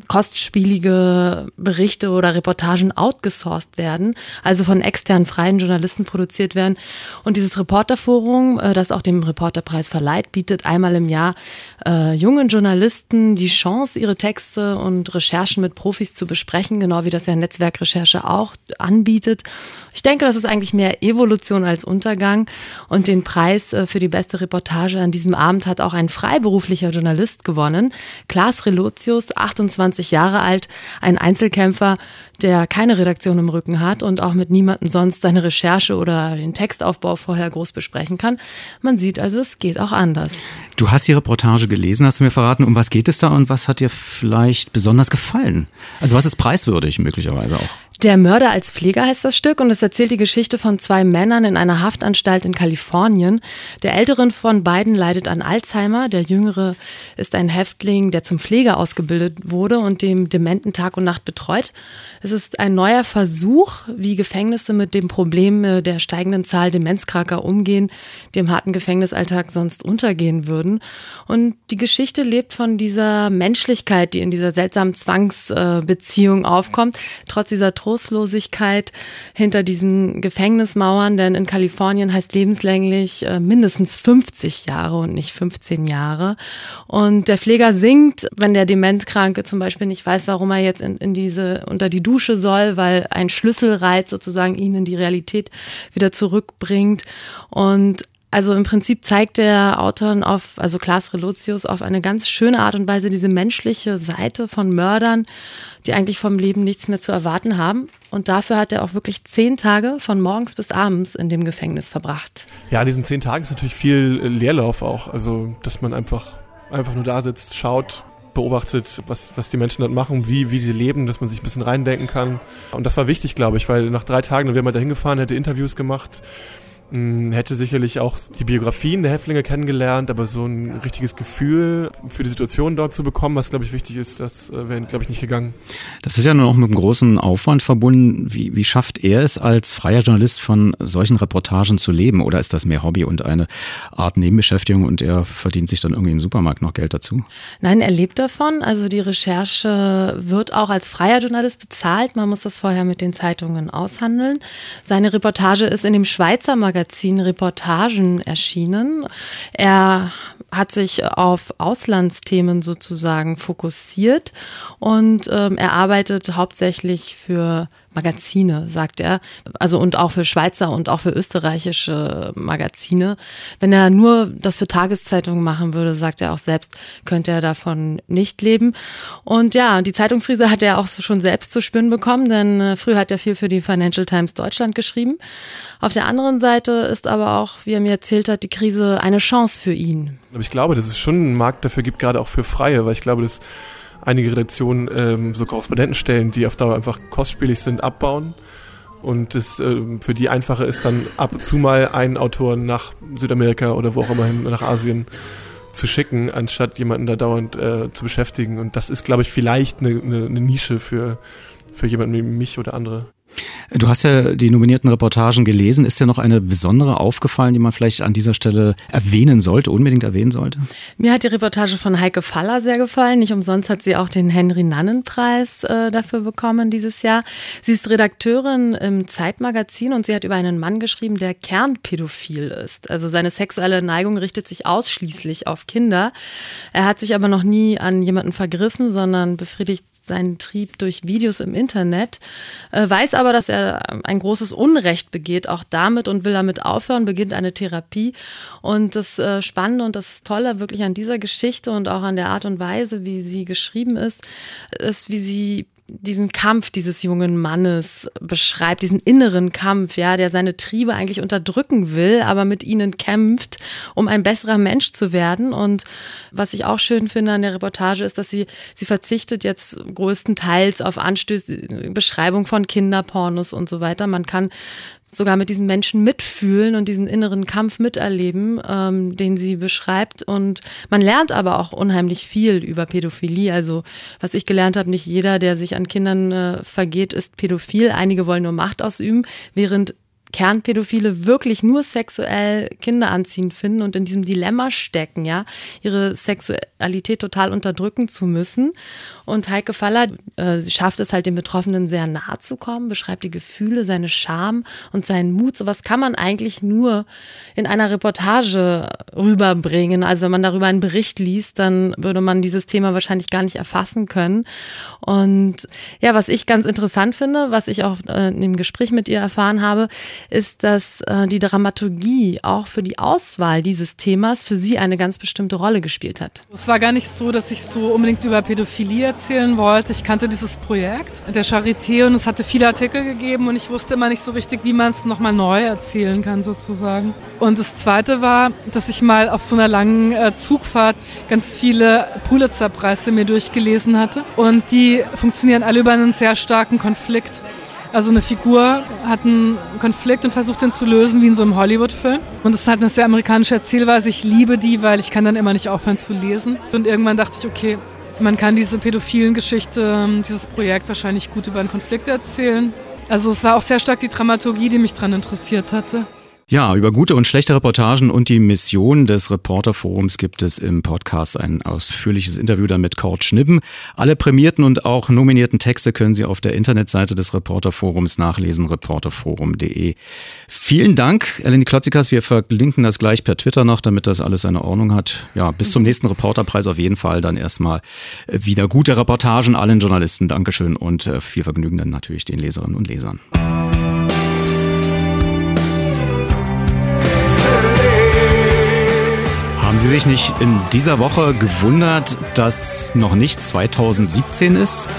kostspielige Berichte oder Reportagen outgesourced werden, also von externen freien Journalisten produziert werden. Und dieses Reporterforum, äh, das auch den Reporterpreis verleiht, bietet einmal im Jahr äh, jungen Journalisten die Chance, ihre Texte und Recherchen mit Profis zu besprechen, genau wie das ja Netzwerkrecherche auch anbietet. Ich denke, das ist eigentlich mehr Evolution als Untergang. Und den Preis äh, für die beste Reportage an diesem Abend hat auch ein freiberuflicher Journalist gewonnen. Klaas Relotius, achtundzwanzig Jahre alt, ein Einzelkämpfer, der keine Redaktion im Rücken hat und auch mit niemandem sonst seine Recherche oder den Textaufbau vorher groß besprechen kann. Man sieht also, es geht auch anders. Du hast die Reportage gelesen, hast du mir verraten, um was geht es da und was hat dir vielleicht besonders gefallen? Also was ist preiswürdig möglicherweise auch? Der Mörder als Pfleger heißt das Stück und es erzählt die Geschichte von zwei Männern in einer Haftanstalt in Kalifornien. Der ältere von beiden leidet an Alzheimer, der jüngere ist ein Häftling, der zum Pfleger ausgebildet wurde und dem Dementen Tag und Nacht betreut. Es ist ein neuer Versuch, wie Gefängnisse mit dem Problem der steigenden Zahl Demenzkranker umgehen, die im harten Gefängnisalltag sonst untergehen würden. Und die Geschichte lebt von dieser Menschlichkeit, die in dieser seltsamen Zwangsbeziehung aufkommt, trotz dieser Trostlosigkeit hinter diesen Gefängnismauern, denn in Kalifornien heißt lebenslänglich äh, mindestens fünfzig Jahre und nicht fünfzehn Jahre. Und der Pfleger singt, wenn der Dementkranke zum Beispiel nicht weiß, warum er jetzt in, in diese, unter die Dusche soll, weil ein Schlüsselreiz sozusagen ihn in die Realität wieder zurückbringt. Und also im Prinzip zeigt der Autor auf, also Klaas Relotius, auf eine ganz schöne Art und Weise diese menschliche Seite von Mördern, die eigentlich vom Leben nichts mehr zu erwarten haben. Und dafür hat er auch wirklich zehn Tage von morgens bis abends in dem Gefängnis verbracht. Ja, in diesen zehn Tagen ist natürlich viel Leerlauf auch. Also, dass man einfach, einfach nur da sitzt, schaut, beobachtet, was, was die Menschen dort machen, wie, wie sie leben, dass man sich ein bisschen reindenken kann. Und das war wichtig, glaube ich, weil nach drei Tagen, dann wäre man da hingefahren, hätte Interviews gemacht, hätte sicherlich auch die Biografien der Häftlinge kennengelernt, aber so ein richtiges Gefühl für die Situation dort zu bekommen, was, glaube ich, wichtig ist, das wäre, glaube ich, nicht gegangen. Das ist ja nur noch mit einem großen Aufwand verbunden. Wie, wie schafft er es, als freier Journalist von solchen Reportagen zu leben? Oder ist das mehr Hobby und eine Art Nebenbeschäftigung und er verdient sich dann irgendwie im Supermarkt noch Geld dazu? Nein, er lebt davon. Also die Recherche wird auch als freier Journalist bezahlt. Man muss das vorher mit den Zeitungen aushandeln. Seine Reportage ist in dem Schweizer Magazin Magazin Reportagen erschienen. Er hat sich auf Auslandsthemen sozusagen fokussiert und ähm, er arbeitet hauptsächlich für Magazine, sagt er, also und auch für Schweizer und auch für österreichische Magazine. Wenn er nur das für Tageszeitungen machen würde, sagt er auch selbst, könnte er davon nicht leben. Und ja, die Zeitungskrise hat er auch schon selbst zu spüren bekommen, denn äh, früher hat er viel für die Financial Times Deutschland geschrieben. Auf der anderen Seite ist aber auch, wie er mir erzählt hat, die Krise eine Chance für ihn. Aber ich glaube, dass es schon einen Markt dafür gibt, gerade auch für Freie, weil ich glaube, dass einige Redaktionen ähm, so Korrespondentenstellen, die auf Dauer einfach kostspielig sind, abbauen und es ähm, für die einfacher ist, dann ab und zu mal einen Autor nach Südamerika oder wo auch immer hin, nach Asien zu schicken, anstatt jemanden da dauernd äh, zu beschäftigen. Und das ist, glaube ich, vielleicht eine, eine, eine Nische für, für jemanden wie mich oder andere. Du hast ja die nominierten Reportagen gelesen. Ist dir noch eine besondere aufgefallen, die man vielleicht an dieser Stelle erwähnen sollte, unbedingt erwähnen sollte? Mir hat die Reportage von Heike Faller sehr gefallen. Nicht umsonst hat sie auch den Henry-Nannen-Preis äh, dafür bekommen dieses Jahr. Sie ist Redakteurin im Zeitmagazin und sie hat über einen Mann geschrieben, der kernpädophil ist. Also seine sexuelle Neigung richtet sich ausschließlich auf Kinder. Er hat sich aber noch nie an jemanden vergriffen, sondern befriedigt seinen Trieb durch Videos im Internet, äh, weiß aber, dass er ein großes Unrecht begeht, auch damit, und will damit aufhören, beginnt eine Therapie. Und das äh, Spannende und das Tolle wirklich an dieser Geschichte und auch an der Art und Weise, wie sie geschrieben ist, ist, wie sie diesen Kampf dieses jungen Mannes beschreibt, diesen inneren Kampf, ja, der seine Triebe eigentlich unterdrücken will, aber mit ihnen kämpft, um ein besserer Mensch zu werden. Und was ich auch schön finde an der Reportage ist, dass sie, sie verzichtet jetzt größtenteils auf Anstöße, Beschreibung von Kinderpornos und so weiter. Man kann sogar mit diesen Menschen mitfühlen und diesen inneren Kampf miterleben, ähm, den sie beschreibt. Und man lernt aber auch unheimlich viel über Pädophilie. Also was ich gelernt habe, nicht jeder, der sich an Kindern äh, vergeht, ist pädophil. Einige wollen nur Macht ausüben, während Kernpädophile wirklich nur sexuell Kinder anziehend finden und in diesem Dilemma stecken, ja, ihre Sexualität total unterdrücken zu müssen. Und Heike Faller, äh, sie schafft es halt den Betroffenen sehr nahe zu kommen, beschreibt die Gefühle, seine Scham und seinen Mut. Sowas kann man eigentlich nur in einer Reportage rüberbringen. Also wenn man darüber einen Bericht liest, dann würde man dieses Thema wahrscheinlich gar nicht erfassen können. Und ja, was ich ganz interessant finde, was ich auch äh, in dem Gespräch mit ihr erfahren habe, ist, dass äh, die Dramaturgie auch für die Auswahl dieses Themas für sie eine ganz bestimmte Rolle gespielt hat. Es war gar nicht so, dass ich so unbedingt über Pädophilie erzählen wollte. Ich kannte dieses Projekt der Charité und es hatte viele Artikel gegeben und ich wusste immer nicht so richtig, wie man es nochmal neu erzählen kann sozusagen. Und das Zweite war, dass ich mal auf so einer langen äh, Zugfahrt ganz viele Pulitzer-Preise mir durchgelesen hatte und die funktionieren alle über einen sehr starken Konflikt. Also eine Figur hat einen Konflikt und versucht den zu lösen, wie in so einem Hollywood-Film. Und es ist halt eine sehr amerikanische Erzählweise. Ich liebe die, weil ich kann dann immer nicht aufhören zu lesen. Und irgendwann dachte ich, okay, man kann diese pädophilen Geschichte, dieses Projekt wahrscheinlich gut über einen Konflikt erzählen. Also es war auch sehr stark die Dramaturgie, die mich daran interessiert hatte. Ja, über gute und schlechte Reportagen und die Mission des Reporterforums gibt es im Podcast ein ausführliches Interview dann mit Kurt Schnippen. Alle prämierten und auch nominierten Texte können Sie auf der Internetseite des Reporterforums nachlesen, reporterforum punkt de. Vielen Dank, Eleni Klotzikas. Wir verlinken das gleich per Twitter noch, damit das alles seine Ordnung hat. Ja, bis zum nächsten Reporterpreis auf jeden Fall dann erstmal wieder gute Reportagen allen Journalisten. Dankeschön und viel Vergnügen dann natürlich den Leserinnen und Lesern. Haben Sie sich nicht in dieser Woche gewundert, dass noch nicht zweitausendsiebzehn ist?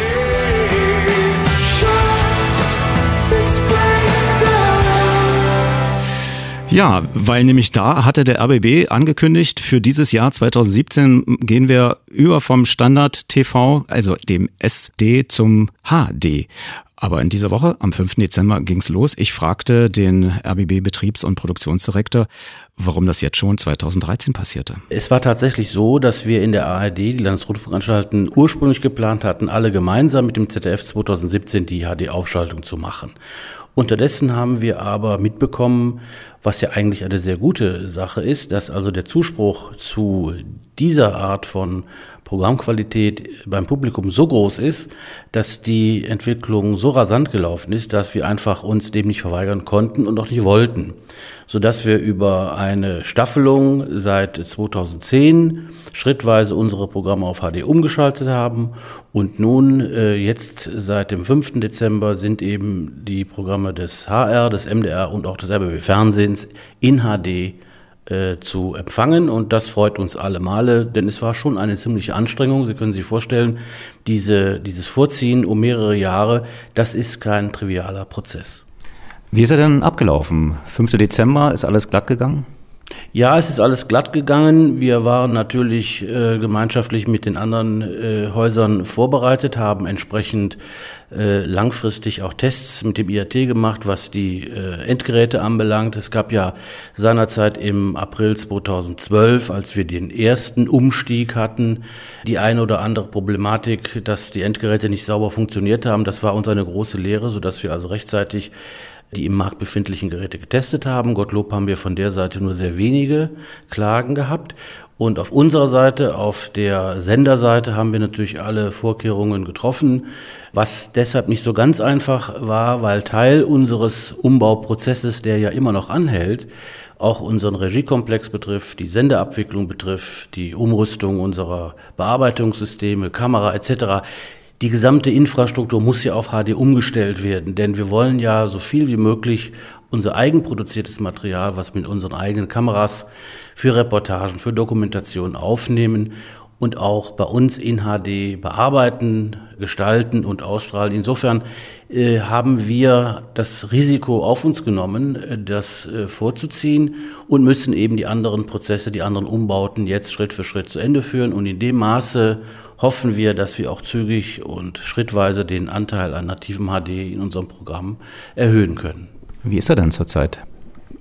Ja, weil nämlich da hatte der R B B angekündigt, für dieses Jahr zweitausendsiebzehn gehen wir über vom Standard-T V, also dem S D zum H D. Aber in dieser Woche, am fünften Dezember, ging's los. Ich fragte den R B B-Betriebs- und Produktionsdirektor, warum das jetzt schon zweitausenddreizehn passierte. Es war tatsächlich so, dass wir in der A R D, die Landesrundfunkanstalten, ursprünglich geplant hatten, alle gemeinsam mit dem Z D F zweitausendsiebzehn die H D-Aufschaltung zu machen. Unterdessen haben wir aber mitbekommen, was ja eigentlich eine sehr gute Sache ist, dass also der Zuspruch zu dieser Art von Programmqualität beim Publikum so groß ist, dass die Entwicklung so rasant gelaufen ist, dass wir einfach uns dem nicht verweigern konnten und auch nicht wollten. Sodass wir über eine Staffelung seit zweitausendzehn schrittweise unsere Programme auf H D umgeschaltet haben und nun äh, jetzt seit dem fünften Dezember sind eben die Programme des H R, des M D R und auch des R B B Fernsehens in H D äh, zu empfangen und das freut uns alle Male, denn es war schon eine ziemliche Anstrengung. Sie können sich vorstellen, diese, dieses Vorziehen um mehrere Jahre, das ist kein trivialer Prozess. Wie ist er denn abgelaufen? fünften Dezember, ist alles glatt gegangen? Ja, es ist alles glatt gegangen. Wir waren natürlich äh, gemeinschaftlich mit den anderen äh, Häusern vorbereitet, haben entsprechend äh, langfristig auch Tests mit dem I A T gemacht, was die äh, Endgeräte anbelangt. Es gab ja seinerzeit im April zweitausendzwölf, als wir den ersten Umstieg hatten, die eine oder andere Problematik, dass die Endgeräte nicht sauber funktioniert haben. Das war uns eine große Lehre, sodass wir also rechtzeitig die im Markt befindlichen Geräte getestet haben. Gottlob haben wir von der Seite nur sehr wenige Klagen gehabt. Und auf unserer Seite, auf der Senderseite, haben wir natürlich alle Vorkehrungen getroffen, was deshalb nicht so ganz einfach war, weil Teil unseres Umbauprozesses, der ja immer noch anhält, auch unseren Regiekomplex betrifft, die Sendeabwicklung betrifft, die Umrüstung unserer Bearbeitungssysteme, Kamera et cetera. Die gesamte Infrastruktur muss ja auf H D umgestellt werden, denn wir wollen ja so viel wie möglich unser eigenproduziertes Material, was mit unseren eigenen Kameras für Reportagen, für Dokumentation aufnehmen und auch bei uns in H D bearbeiten, gestalten und ausstrahlen. Insofern äh, haben wir das Risiko auf uns genommen, äh, das äh, vorzuziehen und müssen eben die anderen Prozesse, die anderen Umbauten jetzt Schritt für Schritt zu Ende führen und in dem Maße hoffen wir, dass wir auch zügig und schrittweise den Anteil an nativem H D in unserem Programm erhöhen können. Wie ist er denn zurzeit?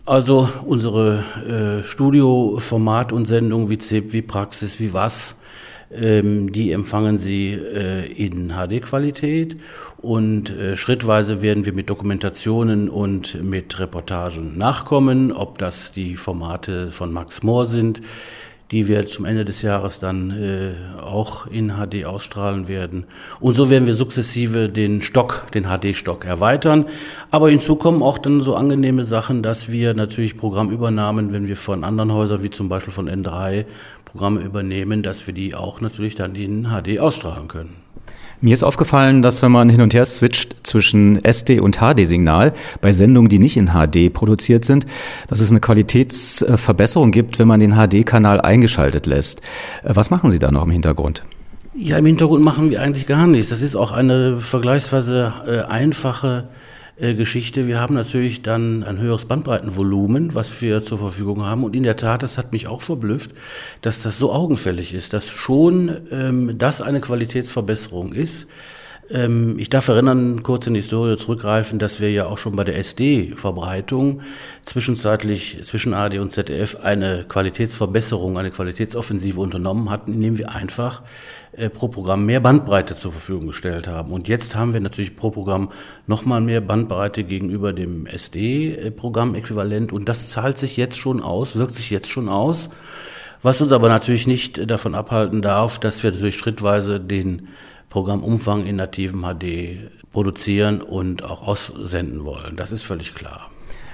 Also unsere äh, Studioformat und Sendungen wie Z I P, wie Praxis, wie was, ähm, die empfangen Sie äh, in H D-Qualität und äh, schrittweise werden wir mit Dokumentationen und mit Reportagen nachkommen, ob das die Formate von Max Mohr sind, die wir zum Ende des Jahres dann äh, auch in H D ausstrahlen werden. Und so werden wir sukzessive den Stock, den H D-Stock erweitern. Aber hinzu kommen auch dann so angenehme Sachen, dass wir natürlich Programmübernahmen, wenn wir von anderen Häusern, wie zum Beispiel von N drei, Programme übernehmen, dass wir die auch natürlich dann in H D ausstrahlen können. Mir ist aufgefallen, dass wenn man hin und her switcht zwischen S D und H D-Signal bei Sendungen, die nicht in H D produziert sind, dass es eine Qualitätsverbesserung gibt, wenn man den H D-Kanal eingeschaltet lässt. Was machen Sie da noch im Hintergrund? Ja, im Hintergrund machen wir eigentlich gar nichts. Das ist auch eine vergleichsweise äh, einfache äh, Geschichte. Wir haben natürlich dann ein höheres Bandbreitenvolumen, was wir zur Verfügung haben. Und in der Tat, das hat mich auch verblüfft, dass das so augenfällig ist, dass schon ähm, das eine Qualitätsverbesserung ist. Ähm, ich darf erinnern, kurz in die Historie zurückgreifen, dass wir ja auch schon bei der S D-Verbreitung zwischenzeitlich zwischen A R D und Z D F eine Qualitätsverbesserung, eine Qualitätsoffensive unternommen hatten, indem wir einfach äh, pro Programm mehr Bandbreite zur Verfügung gestellt haben. Und jetzt haben wir natürlich pro Programm nochmal mehr Bandbreite gegenüber dem S D-Programmäquivalent. Und das zahlt sich jetzt schon aus, wirkt sich jetzt schon aus. Was uns aber natürlich nicht davon abhalten darf, dass wir natürlich schrittweise den Programmumfang in nativem H D produzieren und auch aussenden wollen. Das ist völlig klar.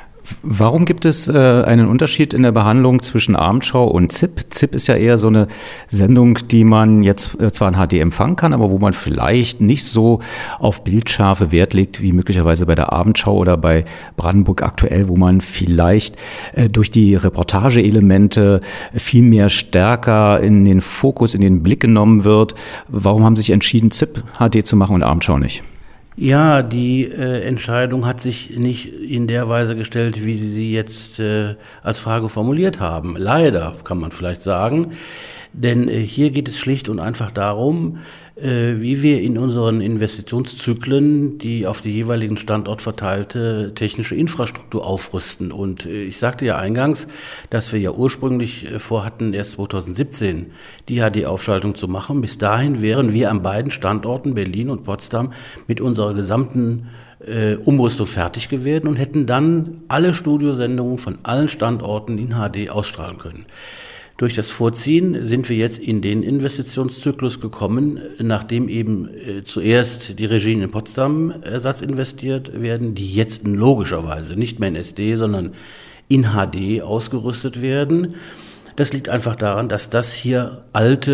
Warum gibt es äh, einen Unterschied in der Behandlung zwischen Abendschau und Z I P? Z I P ist ja eher so eine Sendung, die man jetzt äh, zwar in H D empfangen kann, aber wo man vielleicht nicht so auf Bildschärfe Wert legt, wie möglicherweise bei der Abendschau oder bei Brandenburg aktuell, wo man vielleicht äh, durch die Reportageelemente viel mehr stärker in den Fokus, in den Blick genommen wird. Warum haben Sie sich entschieden, Z I P H D zu machen und Abendschau nicht? Ja, die äh, Entscheidung hat sich nicht in der Weise gestellt, wie Sie sie jetzt äh, als Frage formuliert haben. Leider, kann man vielleicht sagen. Denn äh, hier geht es schlicht und einfach darum, äh, wie wir in unseren Investitionszyklen die auf die jeweiligen Standort verteilte technische Infrastruktur aufrüsten. Und äh, ich sagte ja eingangs, dass wir ja ursprünglich äh, vorhatten, erst zweitausendsiebzehn die H D-Aufschaltung zu machen. Bis dahin wären wir an beiden Standorten, Berlin und Potsdam, mit unserer gesamten äh, Umrüstung fertig gewesen und hätten dann alle Studiosendungen von allen Standorten in H D ausstrahlen können. Durch das Vorziehen sind wir jetzt in den Investitionszyklus gekommen, nachdem eben äh, zuerst die Regien in Potsdam Ersatz investiert werden, die jetzt logischerweise nicht mehr in S D, sondern in H D ausgerüstet werden. Das liegt einfach daran, dass das hier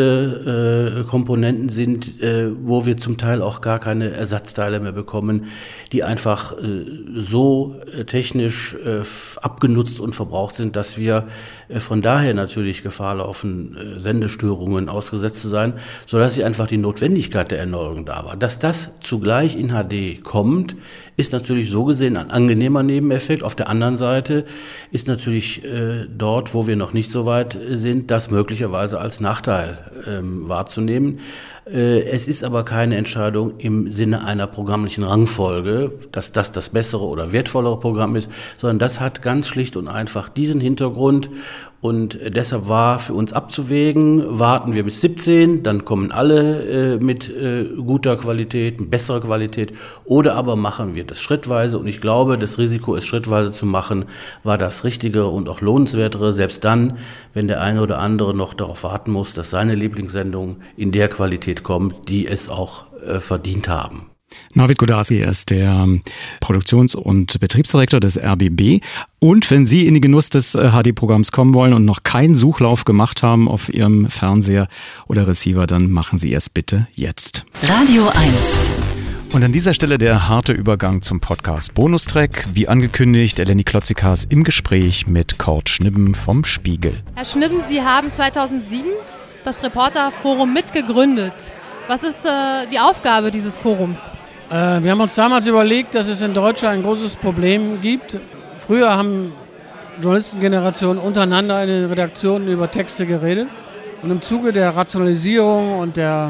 alte äh, Komponenten sind, äh, wo wir zum Teil auch gar keine Ersatzteile mehr bekommen, die einfach äh, so äh, technisch äh, abgenutzt und verbraucht sind, dass wir äh, von daher natürlich Gefahr laufen, äh, Sendestörungen ausgesetzt zu sein, sodass sie einfach die Notwendigkeit der Erneuerung da war. Dass das zugleich in H D kommt, ist natürlich so gesehen ein angenehmer Nebeneffekt. Auf der anderen Seite ist natürlich äh, dort, wo wir noch nicht so weit sind, das möglicherweise als Nachteil ähm, wahrzunehmen. Äh, es ist aber keine Entscheidung im Sinne einer programmlichen Rangfolge, dass das das bessere oder wertvollere Programm ist, sondern das hat ganz schlicht und einfach diesen Hintergrund. Und deshalb war für uns abzuwägen, warten wir bis siebzehn, dann kommen alle äh, mit äh, guter Qualität, mit besserer Qualität, oder aber machen wir das schrittweise. Und ich glaube, das Risiko, es schrittweise zu machen, war das Richtigere und auch lohnenswertere, selbst dann, wenn der eine oder andere noch darauf warten muss, dass seine Lieblingssendung in der Qualität kommt, die es auch äh, verdient haben. Navid Godasi ist der Produktions- und Betriebsdirektor des R B B. Und wenn Sie in den Genuss des H D-Programms kommen wollen und noch keinen Suchlauf gemacht haben auf Ihrem Fernseher oder Receiver, dann machen Sie es bitte jetzt. Radio eins. Und an dieser Stelle der harte Übergang zum Podcast Bonustrack. Wie angekündigt, Eleni Klotzikas im Gespräch mit Kurt Schnibben vom Spiegel. Herr Schnibben, Sie haben zweitausendsieben das Reporterforum mitgegründet. Was ist äh, die Aufgabe dieses Forums? Äh, wir haben uns damals überlegt, dass es in Deutschland ein großes Problem gibt. Früher haben Journalistengenerationen untereinander in den Redaktionen über Texte geredet. Und im Zuge der Rationalisierung und der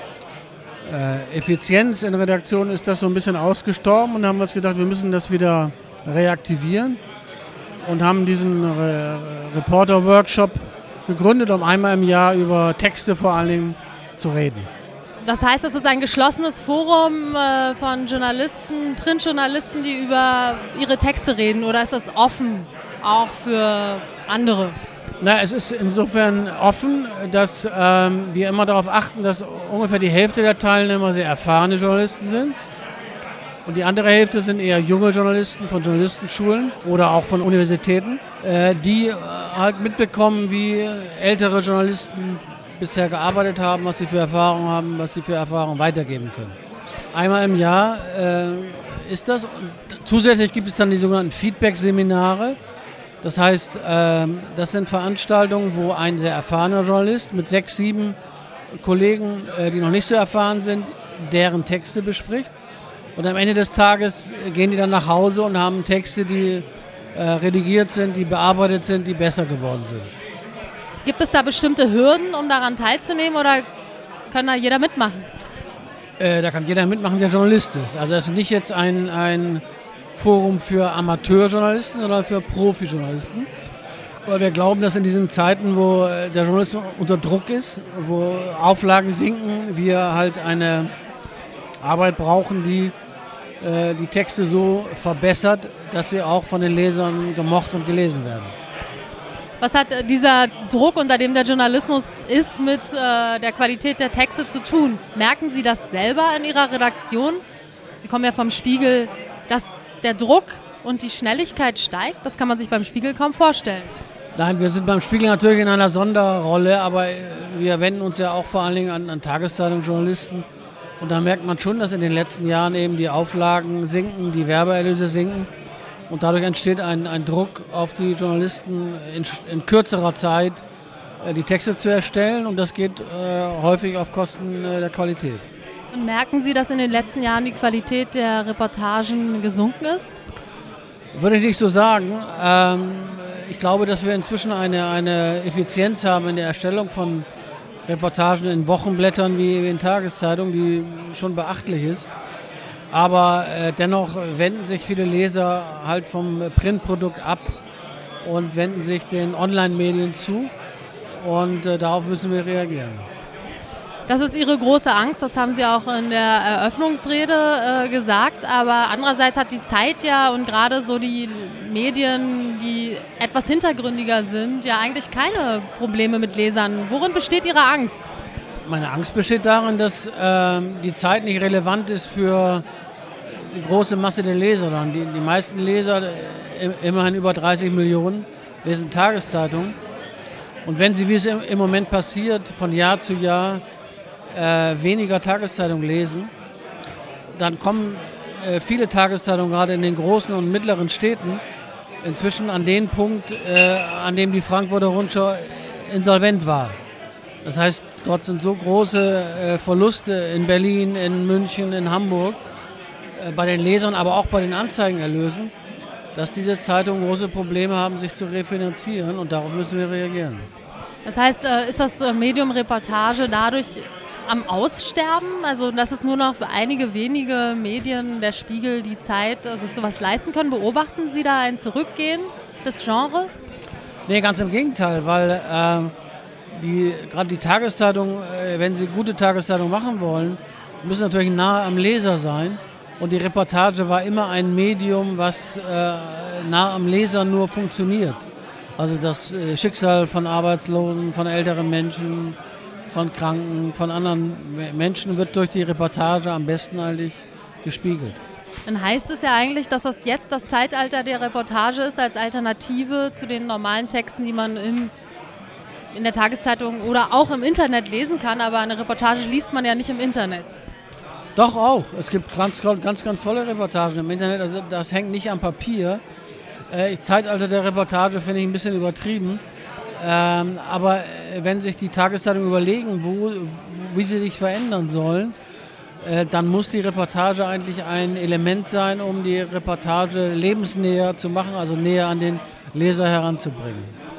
äh, Effizienz in Redaktionen ist das so ein bisschen ausgestorben. Und haben uns gedacht, wir müssen das wieder reaktivieren. und haben diesen Re- Reporter-Workshop gegründet, um einmal im Jahr über Texte vor allen Dingen zu reden. Das heißt, es ist ein geschlossenes Forum äh, von Journalisten, Printjournalisten, die über ihre Texte reden, oder ist das offen auch für andere? Na, es ist insofern offen, dass ähm, wir immer darauf achten, dass ungefähr die Hälfte der Teilnehmer sehr erfahrene Journalisten sind. Und die andere Hälfte sind eher junge Journalisten von Journalistenschulen oder auch von Universitäten, äh, die äh, halt mitbekommen, wie ältere Journalisten bisher gearbeitet haben, was sie für Erfahrungen haben, was sie für Erfahrungen weitergeben können. Einmal im Jahr äh, ist das. Und zusätzlich gibt es dann die sogenannten Feedback-Seminare. Das heißt, äh, das sind Veranstaltungen, wo ein sehr erfahrener Journalist mit sechs, sieben Kollegen, äh, die noch nicht so erfahren sind, deren Texte bespricht. Und am Ende des Tages gehen die dann nach Hause und haben Texte, die äh, redigiert sind, die bearbeitet sind, die besser geworden sind. Gibt es da bestimmte Hürden, um daran teilzunehmen, oder kann da jeder mitmachen? Äh, da kann jeder mitmachen, der Journalist ist. Also das ist nicht jetzt ein, ein Forum für Amateurjournalisten, sondern für Profijournalisten. Weil wir glauben, dass in diesen Zeiten, wo der Journalismus unter Druck ist, wo Auflagen sinken, wir halt eine Arbeit brauchen, die äh, die Texte so verbessert, dass sie auch von den Lesern gemocht und gelesen werden. Was hat dieser Druck, unter dem der Journalismus ist, mit äh, der Qualität der Texte zu tun? Merken Sie das selber in Ihrer Redaktion? Sie kommen ja vom Spiegel, dass der Druck und die Schnelligkeit steigt. Das kann man sich beim Spiegel kaum vorstellen. Nein, wir sind beim Spiegel natürlich in einer Sonderrolle, aber wir wenden uns ja auch vor allen Dingen an, an Tageszeitungsjournalisten. Und da merkt man schon, dass in den letzten Jahren eben die Auflagen sinken, die Werbeerlöse sinken. Und dadurch entsteht ein, ein Druck auf die Journalisten, in, in kürzerer Zeit äh, die Texte zu erstellen. Und das geht äh, häufig auf Kosten äh, der Qualität. Und merken Sie, dass in den letzten Jahren die Qualität der Reportagen gesunken ist? Würde ich nicht so sagen. Ähm, ich glaube, dass wir inzwischen eine, eine Effizienz haben in der Erstellung von Reportagen in Wochenblättern wie in Tageszeitungen, die schon beachtlich ist. Aber äh, dennoch wenden sich viele Leser halt vom Printprodukt ab und wenden sich den Online-Medien zu. Und äh, darauf müssen wir reagieren. Das ist Ihre große Angst, das haben Sie auch in der Eröffnungsrede äh, gesagt. Aber andererseits hat die Zeit ja und gerade so die Medien, die etwas hintergründiger sind, ja eigentlich keine Probleme mit Lesern. Worin besteht Ihre Angst? Meine Angst besteht darin, dass äh, die Zeit nicht relevant ist für die große Masse der Leser. Die, die meisten Leser, äh, immerhin über dreißig Millionen, lesen Tageszeitungen. Und wenn sie, wie es im, im Moment passiert, von Jahr zu Jahr äh, weniger Tageszeitungen lesen, dann kommen äh, viele Tageszeitungen gerade in den großen und mittleren Städten inzwischen an den Punkt, äh, an dem die Frankfurter Rundschau insolvent war. Das heißt, dort sind so große äh, Verluste in Berlin, in München, in Hamburg, äh, bei den Lesern, aber auch bei den Anzeigenerlösen, dass diese Zeitungen große Probleme haben, sich zu refinanzieren, und darauf müssen wir reagieren. Das heißt, äh, ist das Medium Reportage dadurch am Aussterben? Also, dass es nur noch für einige wenige Medien, der Spiegel, die Zeit, äh, sich sowas leisten können? Beobachten Sie da ein Zurückgehen des Genres? Nee, ganz im Gegenteil, weil äh, die, gerade die Tageszeitungen, äh, wenn sie gute Tageszeitungen machen wollen, müssen natürlich nahe am Leser sein. Und die Reportage war immer ein Medium, was äh, nah am Leser nur funktioniert. Also das äh, Schicksal von Arbeitslosen, von älteren Menschen, von Kranken, von anderen Menschen wird durch die Reportage am besten eigentlich gespiegelt. Dann heißt es ja eigentlich, dass das jetzt das Zeitalter der Reportage ist, als Alternative zu den normalen Texten, die man im, in der Tageszeitung oder auch im Internet lesen kann. Aber eine Reportage liest man ja nicht im Internet. Doch auch. Es gibt ganz, ganz, ganz tolle Reportagen im Internet. Also das hängt nicht am Papier. Äh, Zeitalter der Reportage finde ich ein bisschen übertrieben. Ähm, aber wenn sich die Tageszeitungen überlegen, wo, wie sie sich verändern sollen, äh, dann muss die Reportage eigentlich ein Element sein, um die Reportage lebensnäher zu machen, also näher an den Leser heranzubringen.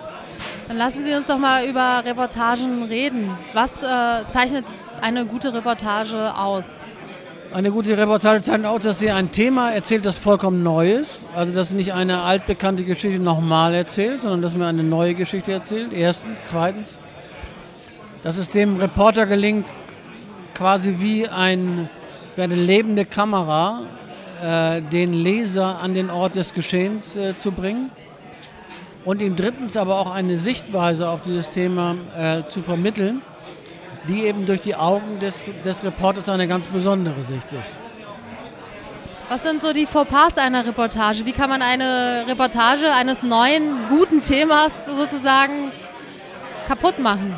Dann lassen Sie uns doch mal über Reportagen reden. Was äh, zeichnet eine gute Reportage aus? Eine gute Reportage zeigt auch, dass sie ein Thema erzählt, das vollkommen neu ist. Also, dass sie nicht eine altbekannte Geschichte nochmal erzählt, sondern dass man eine neue Geschichte erzählt. Erstens. Zweitens, dass es dem Reporter gelingt, quasi wie, ein, wie eine lebende Kamera äh, den Leser an den Ort des Geschehens äh, zu bringen. Und ihm drittens aber auch eine Sichtweise auf dieses Thema äh, zu vermitteln, die eben durch die Augen des, des Reporters eine ganz besondere Sicht ist. Was sind so die Fauxpas einer Reportage? Wie kann man eine Reportage eines neuen, guten Themas sozusagen kaputt machen?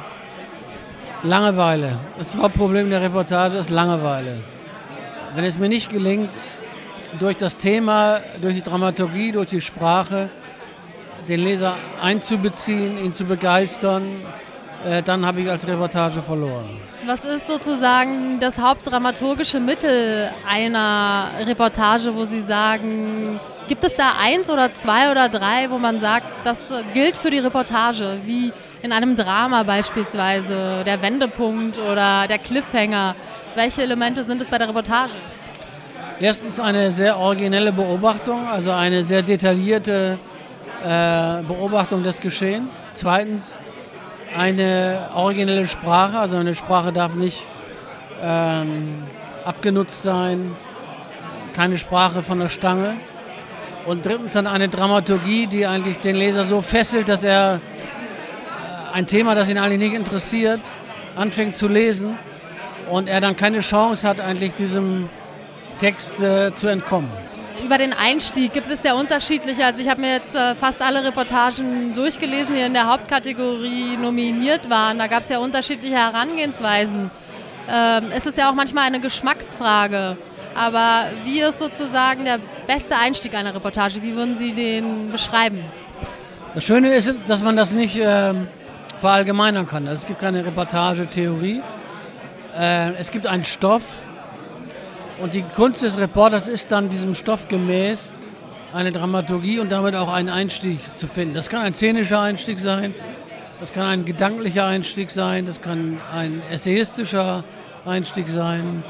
Langeweile. Das Hauptproblem der Reportage ist Langeweile. Wenn es mir nicht gelingt, durch das Thema, durch die Dramaturgie, durch die Sprache, den Leser einzubeziehen, ihn zu begeistern, dann habe ich als Reportage verloren. Was ist sozusagen das hauptdramaturgische Mittel einer Reportage, wo Sie sagen, gibt es da eins oder zwei oder drei, wo man sagt, das gilt für die Reportage, wie in einem Drama beispielsweise, der Wendepunkt oder der Cliffhanger? Welche Elemente sind es bei der Reportage? Erstens eine sehr originelle Beobachtung, also eine sehr detaillierte äh, Beobachtung des Geschehens. Zweitens eine originelle Sprache, also eine Sprache darf nicht ähm, abgenutzt sein, keine Sprache von der Stange. Und drittens dann eine Dramaturgie, die eigentlich den Leser so fesselt, dass er äh, ein Thema, das ihn eigentlich nicht interessiert, anfängt zu lesen und er dann keine Chance hat, eigentlich diesem Text äh, zu entkommen. Über den Einstieg gibt es ja unterschiedliche. Also ich habe mir jetzt äh, fast alle Reportagen durchgelesen, die in der Hauptkategorie nominiert waren. Da gab es ja unterschiedliche Herangehensweisen. Ähm, es ist ja auch manchmal eine Geschmacksfrage. Aber wie ist sozusagen der beste Einstieg einer Reportage? Wie würden Sie den beschreiben? Das Schöne ist, dass man das nicht äh, verallgemeinern kann. Also es gibt keine Reportagetheorie. Äh, es gibt einen Stoff. Und die Kunst des Reporters ist dann, diesem Stoff gemäß eine Dramaturgie und damit auch einen Einstieg zu finden. Das kann ein szenischer Einstieg sein, das kann ein gedanklicher Einstieg sein, das kann ein essayistischer Einstieg sein.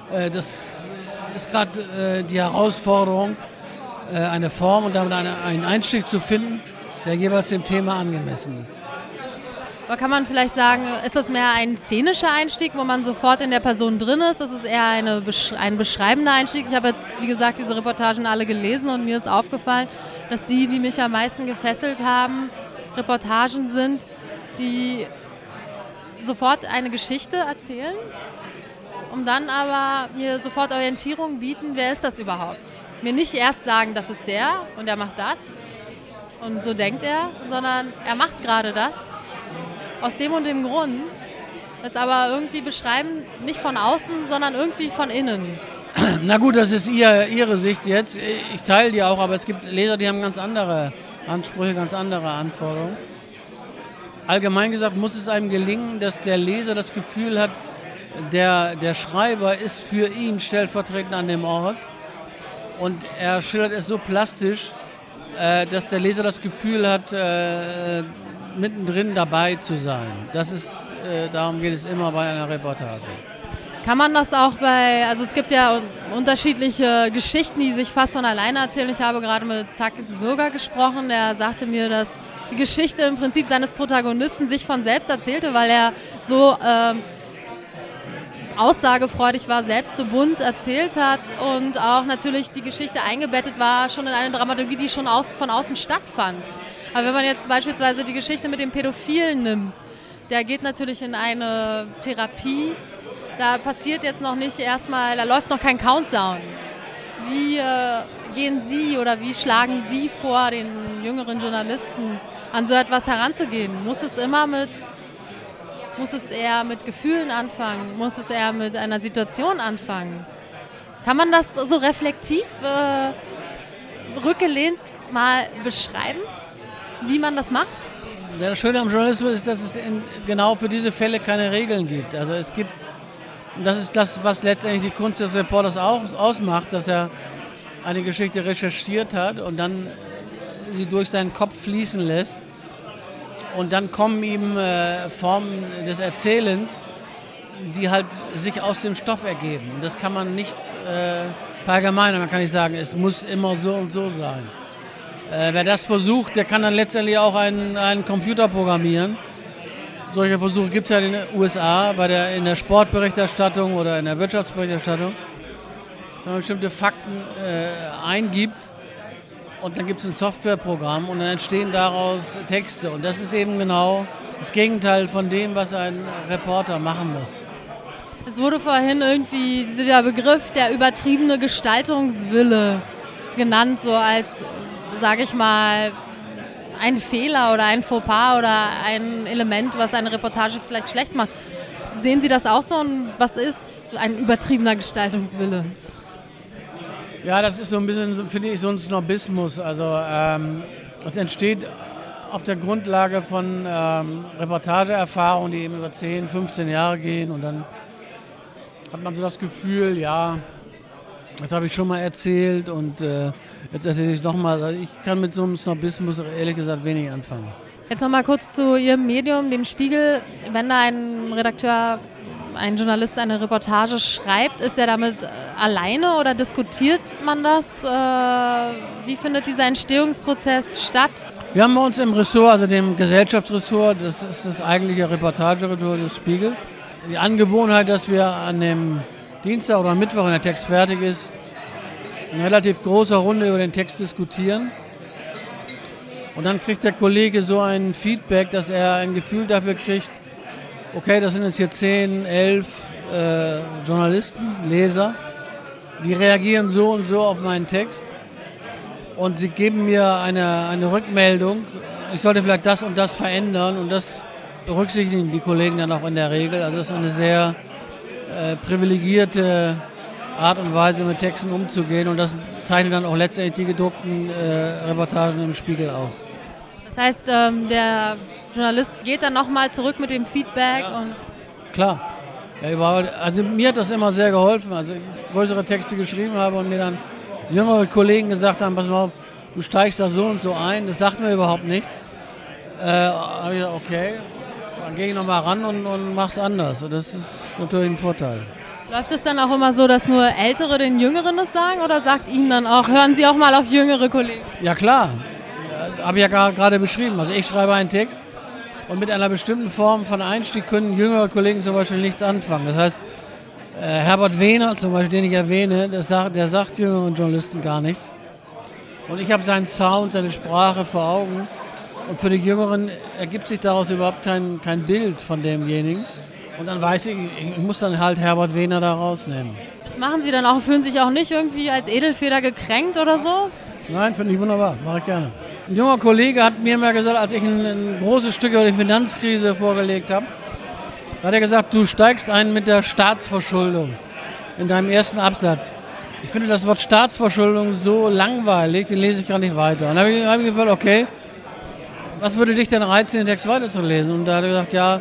Das ist gerade die Herausforderung, eine Form und damit einen Einstieg zu finden, der jeweils dem Thema angemessen ist. Aber kann man vielleicht sagen, ist das mehr ein szenischer Einstieg, wo man sofort in der Person drin ist? Ist es eher eine, ein beschreibender Einstieg? Ich habe jetzt, wie gesagt, diese Reportagen alle gelesen und mir ist aufgefallen, dass die, die mich am meisten gefesselt haben, Reportagen sind, die sofort eine Geschichte erzählen, um dann aber mir sofort Orientierung bieten, wer ist das überhaupt? Mir nicht erst sagen, das ist der und er macht das und so denkt er, sondern er macht gerade das. Aus dem und dem Grund, es aber irgendwie beschreiben, nicht von außen, sondern irgendwie von innen. Na gut, das ist ihr, Ihre Sicht jetzt. Ich teile die auch, aber es gibt Leser, die haben ganz andere Ansprüche, ganz andere Anforderungen. Allgemein gesagt muss es einem gelingen, dass der Leser das Gefühl hat, der, der Schreiber ist für ihn stellvertretend an dem Ort und er schildert es so plastisch, äh, dass der Leser das Gefühl hat, äh, mittendrin dabei zu sein. Das ist, äh, darum geht es immer bei einer Reportage. Kann man das auch bei, also es gibt ja unterschiedliche Geschichten, die sich fast von alleine erzählen. Ich habe gerade mit Takis Würger gesprochen, der sagte mir, dass die Geschichte im Prinzip seines Protagonisten sich von selbst erzählte, weil er so ähm, aussagefreudig war, selbst so bunt erzählt hat und auch natürlich die Geschichte eingebettet war, schon in eine Dramaturgie, die schon aus, von außen stattfand. Aber wenn man jetzt beispielsweise die Geschichte mit dem Pädophilen nimmt, der geht natürlich in eine Therapie, da passiert jetzt noch nicht erstmal, da läuft noch kein Countdown. Wie äh, gehen Sie oder wie schlagen Sie vor, den jüngeren Journalisten an so etwas heranzugehen? Muss es immer mit, muss es eher mit Gefühlen anfangen? Muss es eher mit einer Situation anfangen? Kann man das so reflektiv äh, rückgelehnt mal beschreiben, wie man das macht? Das Schöne am Journalismus ist, dass es in, genau für diese Fälle keine Regeln gibt. Also es gibt, das ist das, was letztendlich die Kunst des Reporters auch ausmacht, dass er eine Geschichte recherchiert hat und dann sie durch seinen Kopf fließen lässt. Und dann kommen ihm äh, Formen des Erzählens, die halt sich aus dem Stoff ergeben. Und das kann man nicht äh, verallgemeinern. Man kann nicht sagen, es muss immer so und so sein. Äh, wer das versucht, der kann dann letztendlich auch einen, einen Computer programmieren. Solche Versuche gibt es ja in den U S A, bei der, in der Sportberichterstattung oder in der Wirtschaftsberichterstattung, dass man bestimmte Fakten äh, eingibt und dann gibt es ein Softwareprogramm und dann entstehen daraus Texte. Und das ist eben genau das Gegenteil von dem, was ein Reporter machen muss. Es wurde vorhin irgendwie dieser Begriff der übertriebene Gestaltungswille genannt, so als, sage ich mal, ein Fehler oder ein Fauxpas oder ein Element, was eine Reportage vielleicht schlecht macht. Sehen Sie das auch so? Und was ist ein übertriebener Gestaltungswille? Ja, das ist so ein bisschen, finde ich, so ein Snobismus. Also ähm, das entsteht auf der Grundlage von ähm, Reportageerfahrungen, die eben über zehn, fünfzehn Jahre gehen. Und dann hat man so das Gefühl, ja, das habe ich schon mal erzählt und äh, jetzt erzähle ich nochmal. Also ich kann mit so einem Snobismus ehrlich gesagt wenig anfangen. Jetzt nochmal kurz zu Ihrem Medium, dem Spiegel. Wenn da ein Redakteur, ein Journalist eine Reportage schreibt, ist er damit äh, alleine oder diskutiert man das? Äh, wie findet dieser Entstehungsprozess statt? Wir haben bei uns im Ressort, also dem Gesellschaftsressort, das ist das eigentliche Reportageressort des Spiegel, die Angewohnheit, dass wir an dem Dienstag oder Mittwoch, wenn der Text fertig ist, in relativ großer Runde über den Text diskutieren. Und dann kriegt der Kollege so ein Feedback, dass er ein Gefühl dafür kriegt, okay, das sind jetzt hier zehn, elf äh, Journalisten, Leser, die reagieren so und so auf meinen Text und sie geben mir eine, eine Rückmeldung, ich sollte vielleicht das und das verändern und das berücksichtigen die Kollegen dann auch in der Regel. Also das ist eine sehr äh, privilegierte Art und Weise, mit Texten umzugehen und das zeichnet dann auch letztendlich die gedruckten äh, Reportagen im Spiegel aus. Das heißt, ähm, der Journalist geht dann nochmal zurück mit dem Feedback? Ja. Und klar. Ja, also mir hat das immer sehr geholfen, als ich größere Texte geschrieben habe und mir dann jüngere Kollegen gesagt haben, pass mal auf, du steigst da so und so ein, das sagt mir überhaupt nichts. Äh, habe ich gesagt, okay, dann gehe ich nochmal ran und, und mach's anders. Und das ist natürlich ein Vorteil. Läuft es dann auch immer so, dass nur Ältere den Jüngeren das sagen oder sagt Ihnen dann auch, hören Sie auch mal auf jüngere Kollegen? Ja klar, habe ich ja gerade beschrieben. Also ich schreibe einen Text und mit einer bestimmten Form von Einstieg können jüngere Kollegen zum Beispiel nichts anfangen. Das heißt, äh, Herbert Wehner zum Beispiel, den ich erwähne, der sagt, der sagt jüngeren Journalisten gar nichts. Und ich habe seinen Sound, seine Sprache vor Augen. Und für die Jüngeren ergibt sich daraus überhaupt kein, kein Bild von demjenigen. Und dann weiß ich, ich muss dann halt Herbert Wehner da rausnehmen. Das machen Sie dann auch, fühlen sich auch nicht irgendwie als Edelfeder gekränkt oder so? Nein, finde ich wunderbar, mache ich gerne. Ein junger Kollege hat mir mal gesagt, als ich ein, ein großes Stück über die Finanzkrise vorgelegt habe, hat er gesagt, du steigst ein mit der Staatsverschuldung in deinem ersten Absatz. Ich finde das Wort Staatsverschuldung so langweilig, den lese ich gar nicht weiter. Und dann habe ich, hab ich gefragt, okay, was würde dich denn reizen, den Text weiterzulesen? Und da hat er gesagt, ja,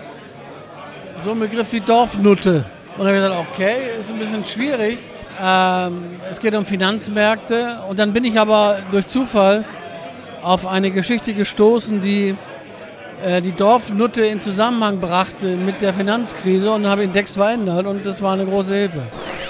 so ein Begriff wie Dorfnutte. Und dann habe ich gesagt, okay, ist ein bisschen schwierig. Ähm, es geht um Finanzmärkte. Und dann bin ich aber durch Zufall auf eine Geschichte gestoßen, die äh, die Dorfnutte in Zusammenhang brachte mit der Finanzkrise. Und dann habe ich den Text verändert und das war eine große Hilfe.